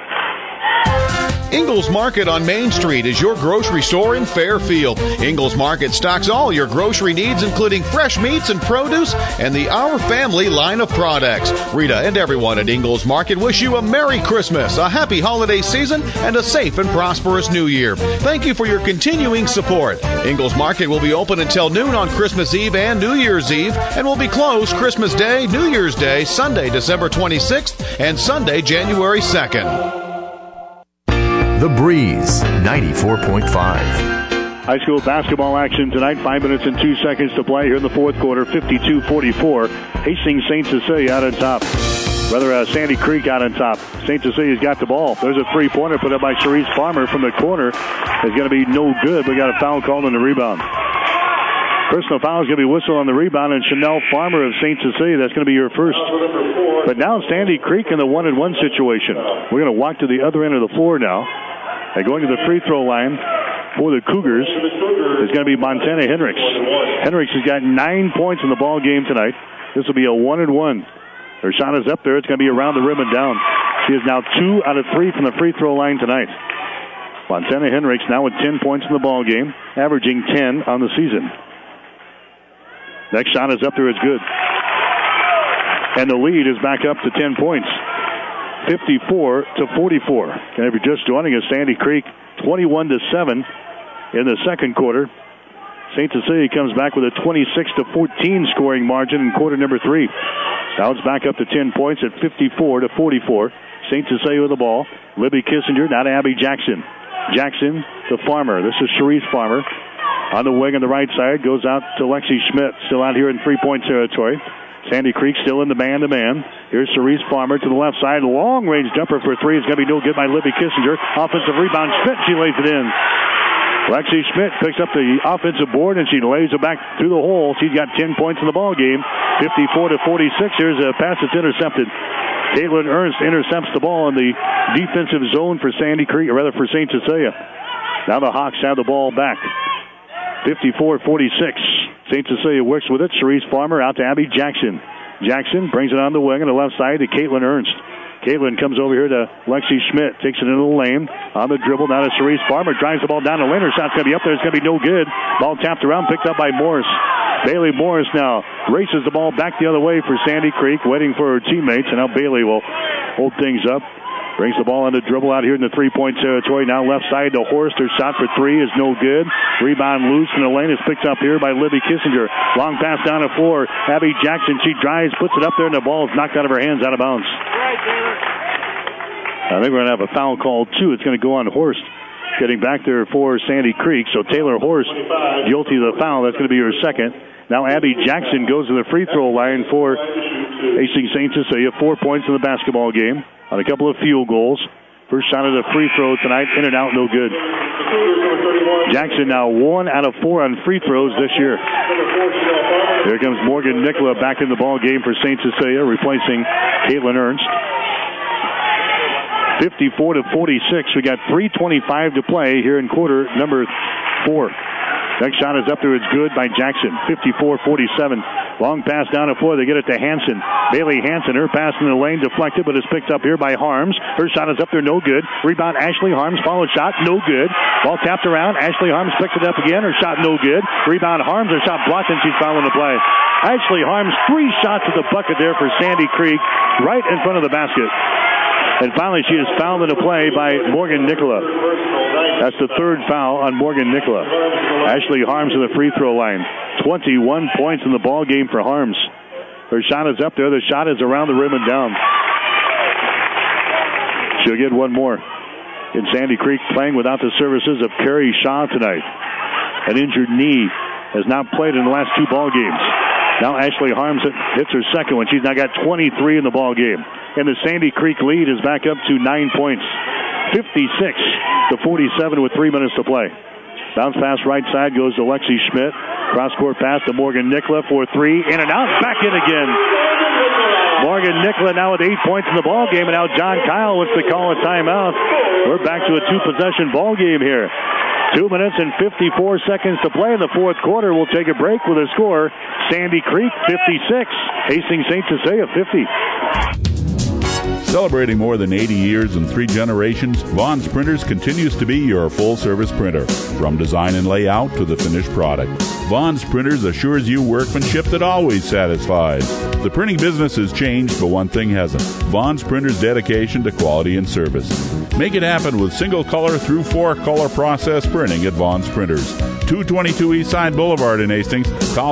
Ingles Market on Main Street is your grocery store in Fairfield. Ingles Market stocks all your grocery needs, including fresh meats and produce and the Our Family line of products. Rita and everyone at Ingles Market wish you a Merry Christmas, a happy holiday season, and a safe and prosperous New Year. Thank you for your continuing support. Ingles Market will be open until noon on Christmas Eve and New Year's Eve, and will be closed Christmas Day, New Year's Day, Sunday, December 26th, and Sunday, January 2nd. The Breeze 94.5. High school basketball action tonight. 5 minutes and 2 seconds to play here in the fourth quarter. 52-44. Hastings St. Cecilia out on top. Rather, Sandy Creek out on top. St. Cecilia's got the ball. There's a three-pointer put up by Sharice Farmer from the corner. It's going to be no good. We got a foul called on the rebound. Personal foul is going to be whistled on the rebound, and Chanel Farmer of St. Cecilia, that's going to be your first. But now Sandy Creek in the 1-1 situation. We're going to walk to the other end of the floor now. And going to the free throw line for the Cougars is going to be Montana Hendricks. Hendricks has got 9 points in the ball game tonight. This will be a 1-1. Her shot is up there. It's going to be around the rim and down. She is now 2 out of 3 from the free throw line tonight. Montana Hendricks now with 10 points in the ball game, averaging 10 on the season. Next shot is up there. It's good. And the lead is back up to 10 points. 54-44. And if you're just joining us, Sandy Creek 21-7 in the second quarter. St. Cecilia comes back with a 26-14 scoring margin in quarter number 3. Now it's back up to 10 points at 54-44. St. Cecilia with the ball. Libby Kissinger, now to Abby Jackson. Jackson, the Farmer. This is Sharice Farmer. On the wing on the right side, goes out to Lexi Schmidt, still out here in three-point territory. Sandy Creek still in the man-to-man. Here's Sharice Farmer to the left side. Long-range jumper for three. It's going to be no good by Libby Kissinger. Offensive rebound. Schmidt, she lays it in. Lexi Schmidt picks up the offensive board, and she lays it back through the hole. She's got 10 points in the ball game. 54-46. Here's a pass that's intercepted. Caitlin Ernst intercepts the ball in the defensive zone for Sandy Creek, or rather for St. Cecilia. Now the Hawks have the ball back. 54-46. St. Cecilia works with it. Sharice Farmer out to Abby Jackson. Jackson brings it on the wing on the left side to Caitlin Ernst. Caitlin comes over here to Lexi Schmidt. Takes it into the lane. On the dribble, now to Sharice Farmer. Drives the ball down the lane. Her shot's going to be up there. It's going to be no good. Ball tapped around, picked up by Morris. Bailey Morris now races the ball back the other way for Sandy Creek, waiting for her teammates. And now Bailey will hold things up. Brings the ball on the dribble out here in the three-point territory. Now left side to Horst. Her shot for three is no good. Rebound loose in the lane is picked up here by Libby Kissinger. Long pass down the floor. Abby Jackson, she drives, puts it up there, and the ball is knocked out of her hands, out of bounds. I think we're going to have a foul call, too. It's going to go on Horst. Getting back there for Sandy Creek. So Taylor Horst, guilty of the foul. That's going to be her second. Now Abby Jackson goes to the free throw line for Hastings St. Cecilia. 4 points in the basketball game on a couple of field goals. First shot of the free throw tonight, in and out, no good. Jackson now 1 out of 4 on free throws this year. Here comes Morgan Nicola back in the ball game for St. Cecilia, replacing Caitlin Ernst. 54-46. We got 3:25 to play here in quarter number 4. Next shot is up there. It's good by Jackson. 54-47. Long pass down the floor. They get it to Hansen. Bailey Hansen. Her pass in the lane deflected, but it's picked up here by Harms. Her shot is up there. No good. Rebound Ashley Harms. Follow shot. No good. Ball tapped around. Ashley Harms picks it up again. Her shot no good. Rebound Harms. Her shot blocked, and she's fouling the play. Ashley Harms, 3 shots at the bucket there for Sandy Creek, right in front of the basket. And finally, she is fouled in the play by Morgan Nicola. That's the third foul on Morgan Nicola. Ashley Harms in the free throw line. 21 points in the ball game for Harms. Her shot is up there. The shot is around the rim and down. She'll get one more. In Sandy Creek, playing without the services of Carrie Shaw tonight. An injured knee, has not played in the last 2 ball games. Now Ashley Harms hits her second one. She's now got 23 in the ball game. And the Sandy Creek lead is back up to 9 points. 56-47 with 3 minutes to play. Bounce pass right side goes to Lexi Schmidt. Cross-court pass to Morgan Nicola for 3. In and out. Back in again. Morgan Nicola now with 8 points in the ball game. And now John Kyle wants to call a timeout. We're back to a 2-possession ball game here. 2 minutes and 54 seconds to play in the fourth quarter. We'll take a break with a score. Sandy Creek 56. Hastings St. Cecilia 50. Celebrating more than 80 years and 3 generations, Vaughn's Printers continues to be your full-service printer. From design and layout to the finished product, Vaughn's Printers assures you workmanship that always satisfies. The printing business has changed, but one thing hasn't. Vaughn's Printers' dedication to quality and service. Make it happen with single-color through 4-color process printing at Vaughn's Printers. 222 Eastside Boulevard in Hastings. Call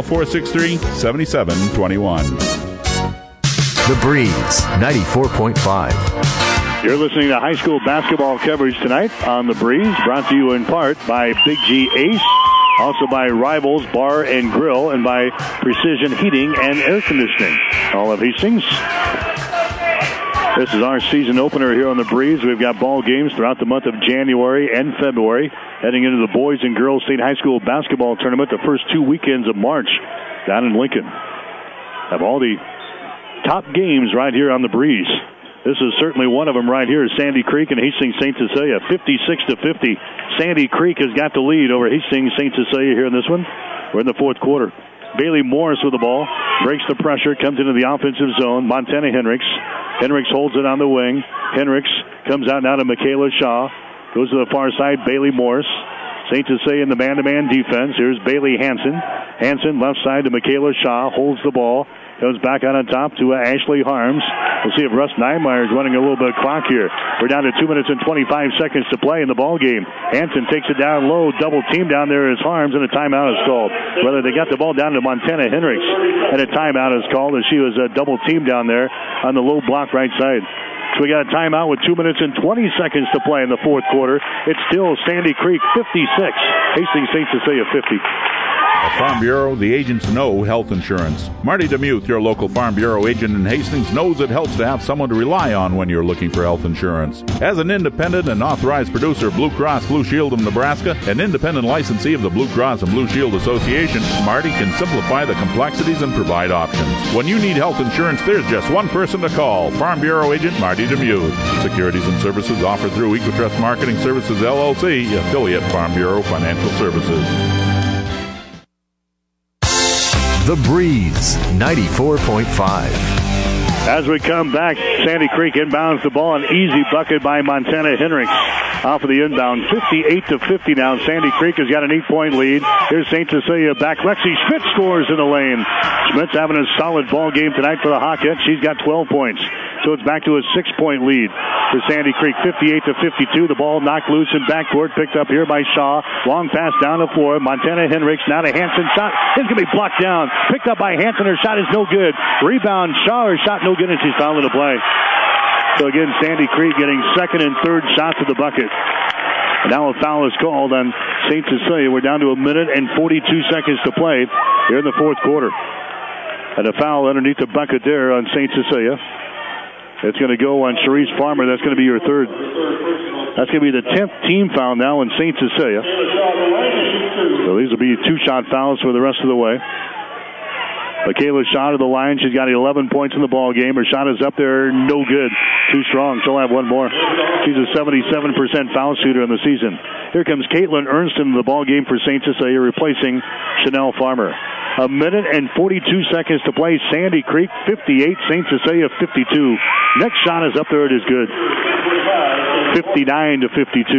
463-7721. The Breeze, 94.5. You're listening to high school basketball coverage tonight on The Breeze, brought to you in part by Big G Ace, also by Rivals Bar and Grill, and by Precision Heating and Air Conditioning. All of Hastings. This is our season opener here on The Breeze. We've got ball games throughout the month of January and February, heading into the Boys and Girls State High School Basketball Tournament the first 2 weekends of March down in Lincoln. Have all the top games right here on The Breeze. This is certainly one of them right here. Sandy Creek and Hastings St. Cecilia, 56-50. Sandy Creek has got the lead over Hastings St. Cecilia here in this one. We're in the fourth quarter. Bailey Morris with the ball, breaks the pressure, comes into the offensive zone. Montana Hendricks. Hendricks holds it on the wing. Hendricks comes out now to Michaela Shaw. Goes to the far side, Bailey Morris. St. Cecilia in the man-to-man defense. Here's Bailey Hansen. Hansen left side to Michaela Shaw, holds the ball. Goes back out on top to Ashley Harms. We'll see if Russ Niemeyer is running a little bit of clock here. We're down to 2 minutes and 25 seconds to play in the ball game. Hansen takes it down low. Double team down there is Harms, and a timeout is called. Whether they got the ball down to Montana Hendricks, and a timeout is called as she was double teamed down there on the low block right side. So we got a timeout with 2 minutes and 20 seconds to play in the fourth quarter. It's still Sandy Creek 56, Hastings St. Cecilia 50. At Farm Bureau, the agents know health insurance. Marty DeMuth, your local Farm Bureau agent in Hastings, knows it helps to have someone to rely on when you're looking for health insurance. As an independent and authorized producer of Blue Cross Blue Shield of Nebraska, an independent licensee of the Blue Cross and Blue Shield Association, Marty can simplify the complexities and provide options. When you need health insurance, there's just one person to call. Farm Bureau agent Marty DeMuth. Securities and services offered through Equitrust Marketing Services, LLC, affiliate Farm Bureau Financial Services. The Breeze, 94.5. As we come back, Sandy Creek inbounds the ball. An easy bucket by Montana Hendricks off of the inbound. 58-50 now. Sandy Creek has got an 8-point lead. Here's St. Cecilia back. Lexi Schmidt scores in the lane. Schmidt's having a solid ball game tonight for the Hawkettes. She's got 12 points. So it's back to a 6-point lead for Sandy Creek. 58-52. The ball knocked loose in backcourt. Picked up here by Shaw. Long pass down the floor. Montana Hendricks. Now to Hansen. Shot is going to be blocked down. Picked up by Hansen. Her shot is no good. Rebound. Shaw. Her shot no good, and she's fouling the play. So again, Sandy Creek getting second and third shots at the bucket. And now a foul is called on St. Cecilia. We're down to 1 minute and 42 seconds to play here in the fourth quarter. And a foul underneath the bucket there on St. Cecilia. It's going to go on Cherise Farmer. That's going to be your third. That's going to be the 10th team foul now in St. Cecilia. So these will be 2-shot fouls for the rest of the way. Michaela Shaw to the line. She's got 11 points in the ball game. Her shot is up there, no good. Too strong. She'll have one more. She's a 77% foul shooter in the season. Here comes Caitlin Ernston in the ball game for St. Cecilia, replacing Chanel Farmer. 1 minute and 42 seconds to play. Sandy Creek 58, St. Cecilia 52. Next shot is up there. It is good. 59-52.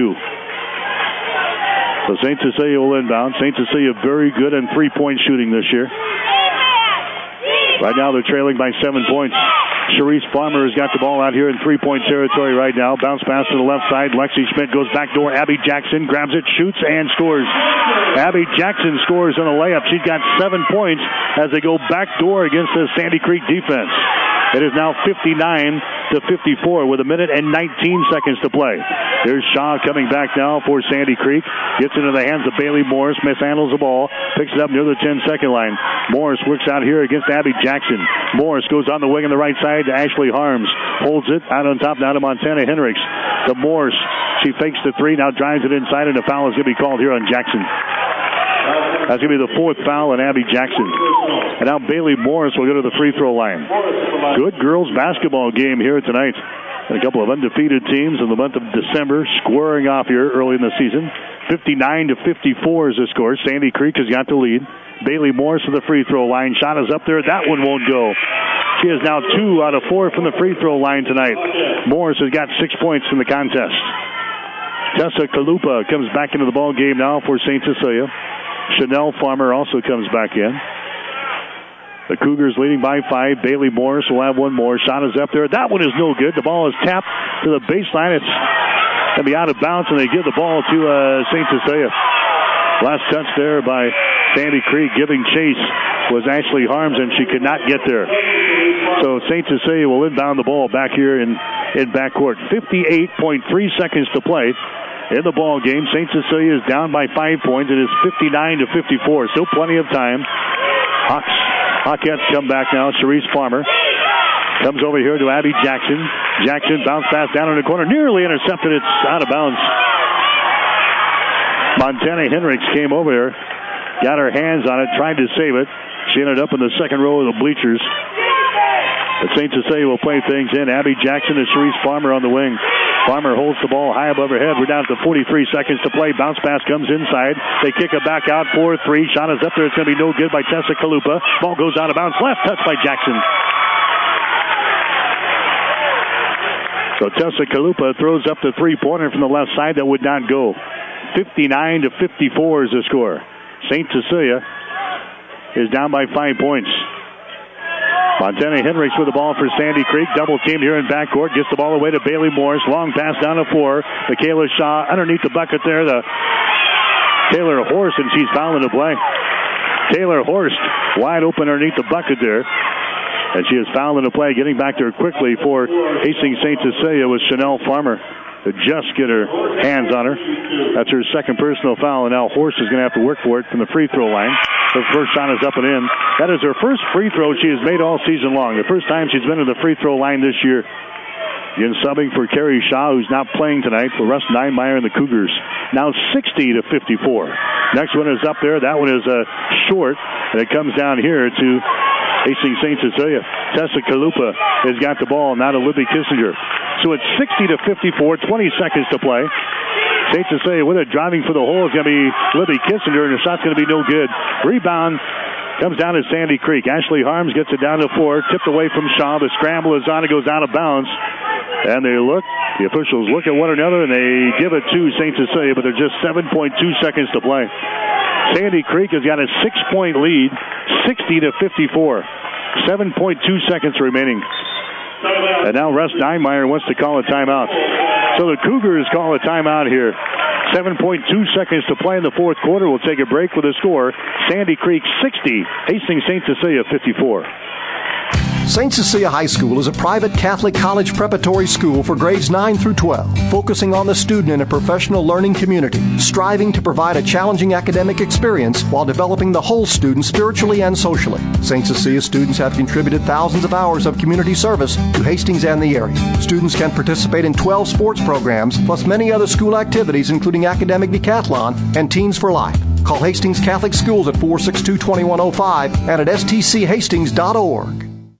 So St. Cecilia will inbound. St. Cecilia very good in three-point shooting this year. Right now they're trailing by 7 points. Cherise Farmer has got the ball out here in three-point territory right now. Bounce pass to the left side. Lexi Schmidt goes back door. Abby Jackson grabs it, shoots, and scores. Abby Jackson scores on a layup. She's got 7 points as they go back door against the Sandy Creek defense. It is now 59-54 with 1 minute and 19 seconds to play. Here's Shaw coming back now for Sandy Creek. Gets into the hands of Bailey Morris. Mishandles the ball. Picks it up near the 10-second line. Morris works out here against Abby Jackson. Morris goes on the wing on the right side to Ashley Harms. Holds it out on top now to Montana Hendricks. To Morris. She fakes the three. Now drives it inside, and a foul is going to be called here on Jackson. That's going to be the fourth foul on Abby Jackson. And now Bailey Morris will go to the free throw line. Good girls basketball game here tonight. And a couple of undefeated teams in the month of December squaring off here early in the season. 59-54 is the score. Sandy Creek has got the lead. Bailey Morris to the free throw line. Shot is up there. That one won't go. She is now 2 out of 4 from the free throw line tonight. Morris has got 6 points in the contest. Tessa Kalupa comes back into the ball game now for St. Cecilia. Chanel Farmer also comes back in. The Cougars leading by 5. Bailey Morris will have one more. Shot is up there. That one is no good. The ball is tapped to the baseline. It's going to be out of bounds, and they give the ball to St. Cecilia. Last touch there by Sandy Creek. Giving chase was Ashley Harms, and she could not get there. So St. Cecilia will inbound the ball back here in backcourt. 58.3 seconds to play in the ball game. St. Cecilia is down by 5 points. It is 59-54. Still plenty of time. Hawkettes come back now. Cherise Farmer comes over here to Abby Jackson. Jackson bounced pass down in the corner. Nearly intercepted. It's out of bounds. Montana Hendricks came over here. Got her hands on it. Tried to save it. She ended up in the second row of the bleachers. But St. Cecilia will play things in. Abby Jackson and Cherise Farmer on the wing. Farmer holds the ball high above her head. We're down to 43 seconds to play. Bounce pass comes inside. They kick it back out. 4-3. Shot is up there. It's going to be no good by Tessa Kalupa. Ball goes out of bounds. Left touch by Jackson. So Tessa Kalupa throws up the three-pointer from the left side. That would not go. 59-54 is the score. St. Cecilia is down by 5 points. Montana Hendricks with the ball for Sandy Creek. Double team here in backcourt. Gets the ball away to Bailey Morris. Long pass down the floor. Michaela Shaw underneath the bucket there. Taylor Horst, and she's fouling the play. Taylor Horst wide open underneath the bucket there. And she is fouling the play. Getting back there quickly for Hastings St. Cecilia was Chanel Farmer. To just get her hands on her. That's her second personal foul, and now Horst is going to have to work for it from the free throw line. Her first shot is up and in. That is her first free throw she has made all season long. The first time she's been to the free throw line this year. Again, subbing for Carrie Shaw, who's not playing tonight for Russ Neinmeyer and the Cougars. Now 60-54. Next one is up there. That one is short, and it comes down here to Hastings St. Cecilia. Tessa Kalupa has got the ball, now to Libby Kissinger. So it's 60-54, 20 seconds to play. St. Cecilia with it, driving for the hole is going to be Libby Kissinger, and the shot's going to be no good. Rebound comes down to Sandy Creek. Ashley Harms gets it down to the floor, tipped away from Shaw. The scramble is on, it goes out of bounds. And the officials look at one another, and they give it to St. Cecilia, but there's just 7.2 seconds to play. Sandy Creek has got a 6-point lead, 60-54. 7.2 seconds remaining. And now Russ Neinmeyer wants to call a timeout. So the Cougars call a timeout here. 7.2 seconds to play in the fourth quarter. We'll take a break with a score. Sandy Creek 60, Hastings St. Cecilia 54. St. Cecilia High School is a private Catholic college preparatory school for grades 9 through 12, focusing on the student in a professional learning community, striving to provide a challenging academic experience while developing the whole student spiritually and socially. St. Cecilia students have contributed thousands of hours of community service to Hastings and the area. Students can participate in 12 sports programs, plus many other school activities, including academic decathlon and Teens for Life. Call Hastings Catholic Schools at 462-2105 and at stchastings.org.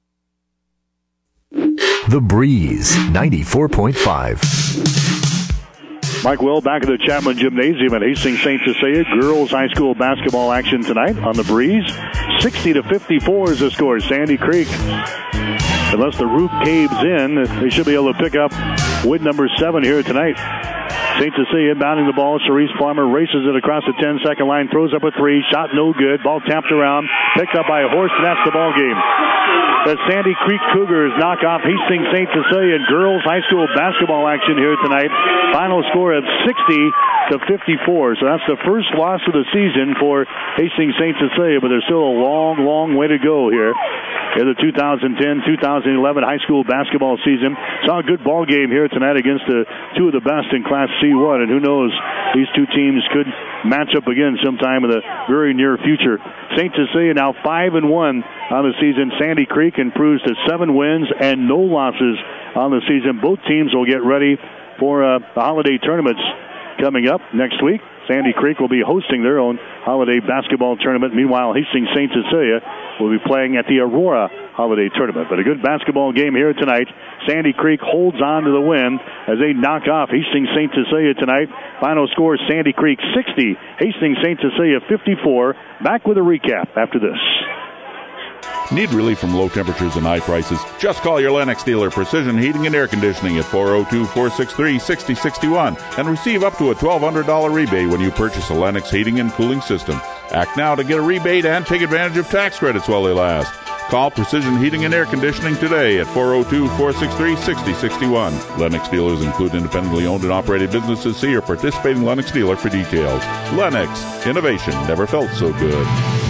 The Breeze 94.5. Mike Will back at the Chapman Gymnasium at Hastings St. Cecilia. Girls high school basketball action tonight on the Breeze. 60-54 is the score. Sandy Creek, unless the roof caves in, they should be able to pick up win number 7 here tonight. St. Cecilia inbounding the ball. Cherise Farmer races it across the 10-second line, throws up a 3, shot no good. Ball tapped around, picked up by Horst, and that's the ball game. The Sandy Creek Cougars knock off Hastings St. Cecilia in girls high school basketball action here tonight. Final score of 60-54. So that's the first loss of the season for Hastings St. Cecilia, but there's still a long, long way to go here in the 2010-2011 high school basketball season. Saw a good ball game here tonight against two of the best in Class C1, and who knows, these two teams could match up again sometime in the very near future. St. Cecilia now 5-1 on the season. Sandy Creek improves to 7 wins and no losses on the season. Both teams will get ready for the holiday tournaments coming up next week. Sandy Creek will be hosting their own holiday basketball tournament. Meanwhile, Hastings St. Cecilia will be playing at the Aurora holiday tournament. But a good basketball game here tonight. Sandy Creek holds on to the win as they knock off Hastings St. Cecilia tonight. Final score, Sandy Creek 60, Hastings St. Cecilia 54. Back with a recap after this. Need relief from low temperatures and high prices? Just call your Lennox dealer, Precision Heating and Air Conditioning, at 402-463-6061 and receive up to a $1,200 rebate when you purchase a Lennox heating and cooling system. Act now to get a rebate and take advantage of tax credits while they last. Call Precision Heating and Air Conditioning today at 402-463-6061. Lennox dealers include independently owned and operated businesses. See your participating Lennox dealer for details. Lennox, innovation never felt so good.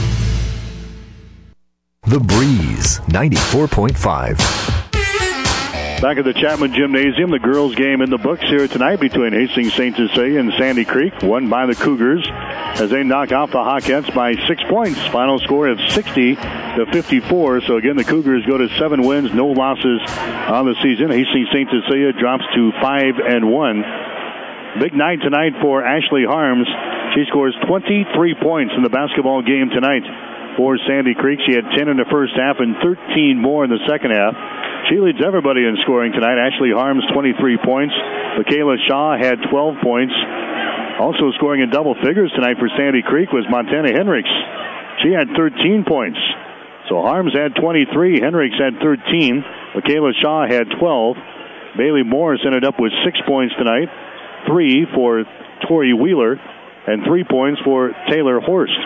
The Breeze, 94.5. Back at the Chapman Gymnasium, the girls' game in the books here tonight between Hastings St. Cecilia and Sandy Creek, won by the Cougars as they knock off the Hawkettes by 6 points. Final score of 60-54. So again, the Cougars go to 7 wins, no losses on the season. Hastings St. Cecilia drops to 5-1. Big night tonight for Ashley Harms. She scores 23 points in the basketball game tonight for Sandy Creek. She had 10 in the first half and 13 more in the second half. She leads everybody in scoring tonight. Ashley Harms, 23 points. Michaela Shaw had 12 points. Also scoring in double figures tonight for Sandy Creek was Montana Henricks. She had 13 points. So Harms had 23. Henricks had 13. Michaela Shaw had 12. Bailey Morris ended up with 6 points tonight. 3 for Tori Wheeler. And 3 points for Taylor Horst.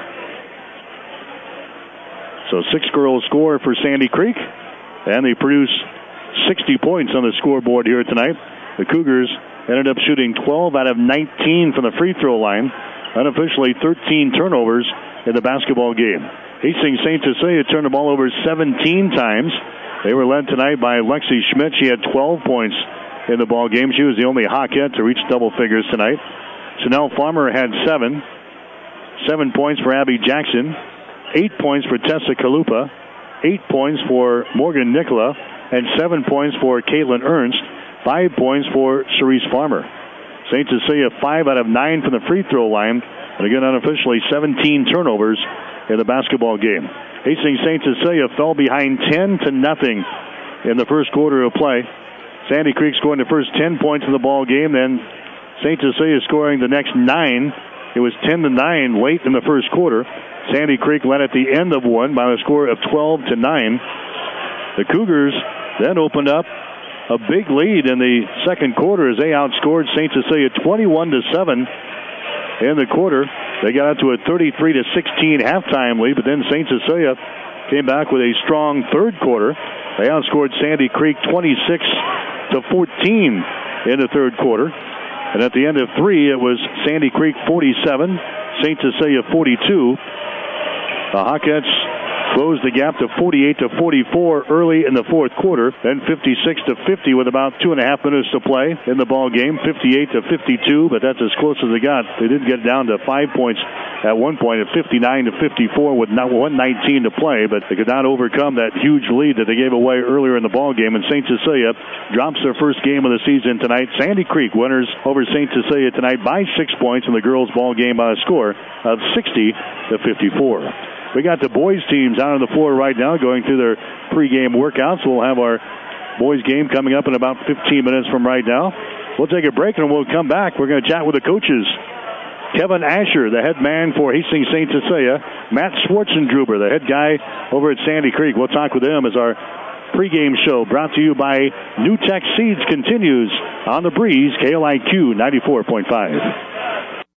So 6 girls score for Sandy Creek, and they produce 60 points on the scoreboard here tonight. The Cougars ended up shooting 12 out of 19 from the free throw line, unofficially 13 turnovers in the basketball game. Hastings St. Cecilia turned the ball over 17 times. They were led tonight by Lexi Schmidt. She had 12 points in the ball game. She was the only Hawkette to reach double figures tonight. Chanel Farmer had 7. 7 points for Abby Jackson. 8 points for Tessa Kalupa, 8 points for Morgan Nicola, and 7 points for Caitlin Ernst, 5 points for Cerise Farmer. St. Cecilia 5 out of 9 from the free throw line, and again unofficially 17 turnovers in the basketball game. Hastings St. Cecilia fell behind 10-0 in the first quarter of play. Sandy Creek scoring the first 10 points in the ball game, then St. Cecilia scoring the next 9. It was 10-9 late in the first quarter. Sandy Creek led at the end of one by a score of 12-9. The Cougars then opened up a big lead in the second quarter as they outscored St. Cecilia 21-7 in the quarter. They got out to a 33-16 halftime lead, but then St. Cecilia came back with a strong third quarter. They outscored Sandy Creek 26-14 in the third quarter. And at the end of 3, it was Sandy Creek 47, St. Cecilia 42. The Hawkettes closed the gap to 48-44 early in the fourth quarter, then 56-50 with about 2.5 minutes to play in the ball game, 58-52, but that's as close as they got. They did get down to 5 points at one point at 59-54 with not 1:19 to play, but they could not overcome that huge lead that they gave away earlier in the ball game, and St. Cecilia drops their first game of the season tonight. Sandy Creek winners over St. Cecilia tonight by 6 points in the girls' ball game by a score of 60-54. We got the boys teams out on the floor right now going through their pregame workouts. We'll have our boys game coming up in about 15 minutes from right now. We'll take a break and we'll come back. We're going to chat with the coaches. Kevin Asher, the head man for Hastings St. Cecilia. Matt Schwartzendruber, the head guy over at Sandy Creek. We'll talk with them as our pregame show brought to you by New Tech Seeds continues on the Breeze, KLIQ 94.5.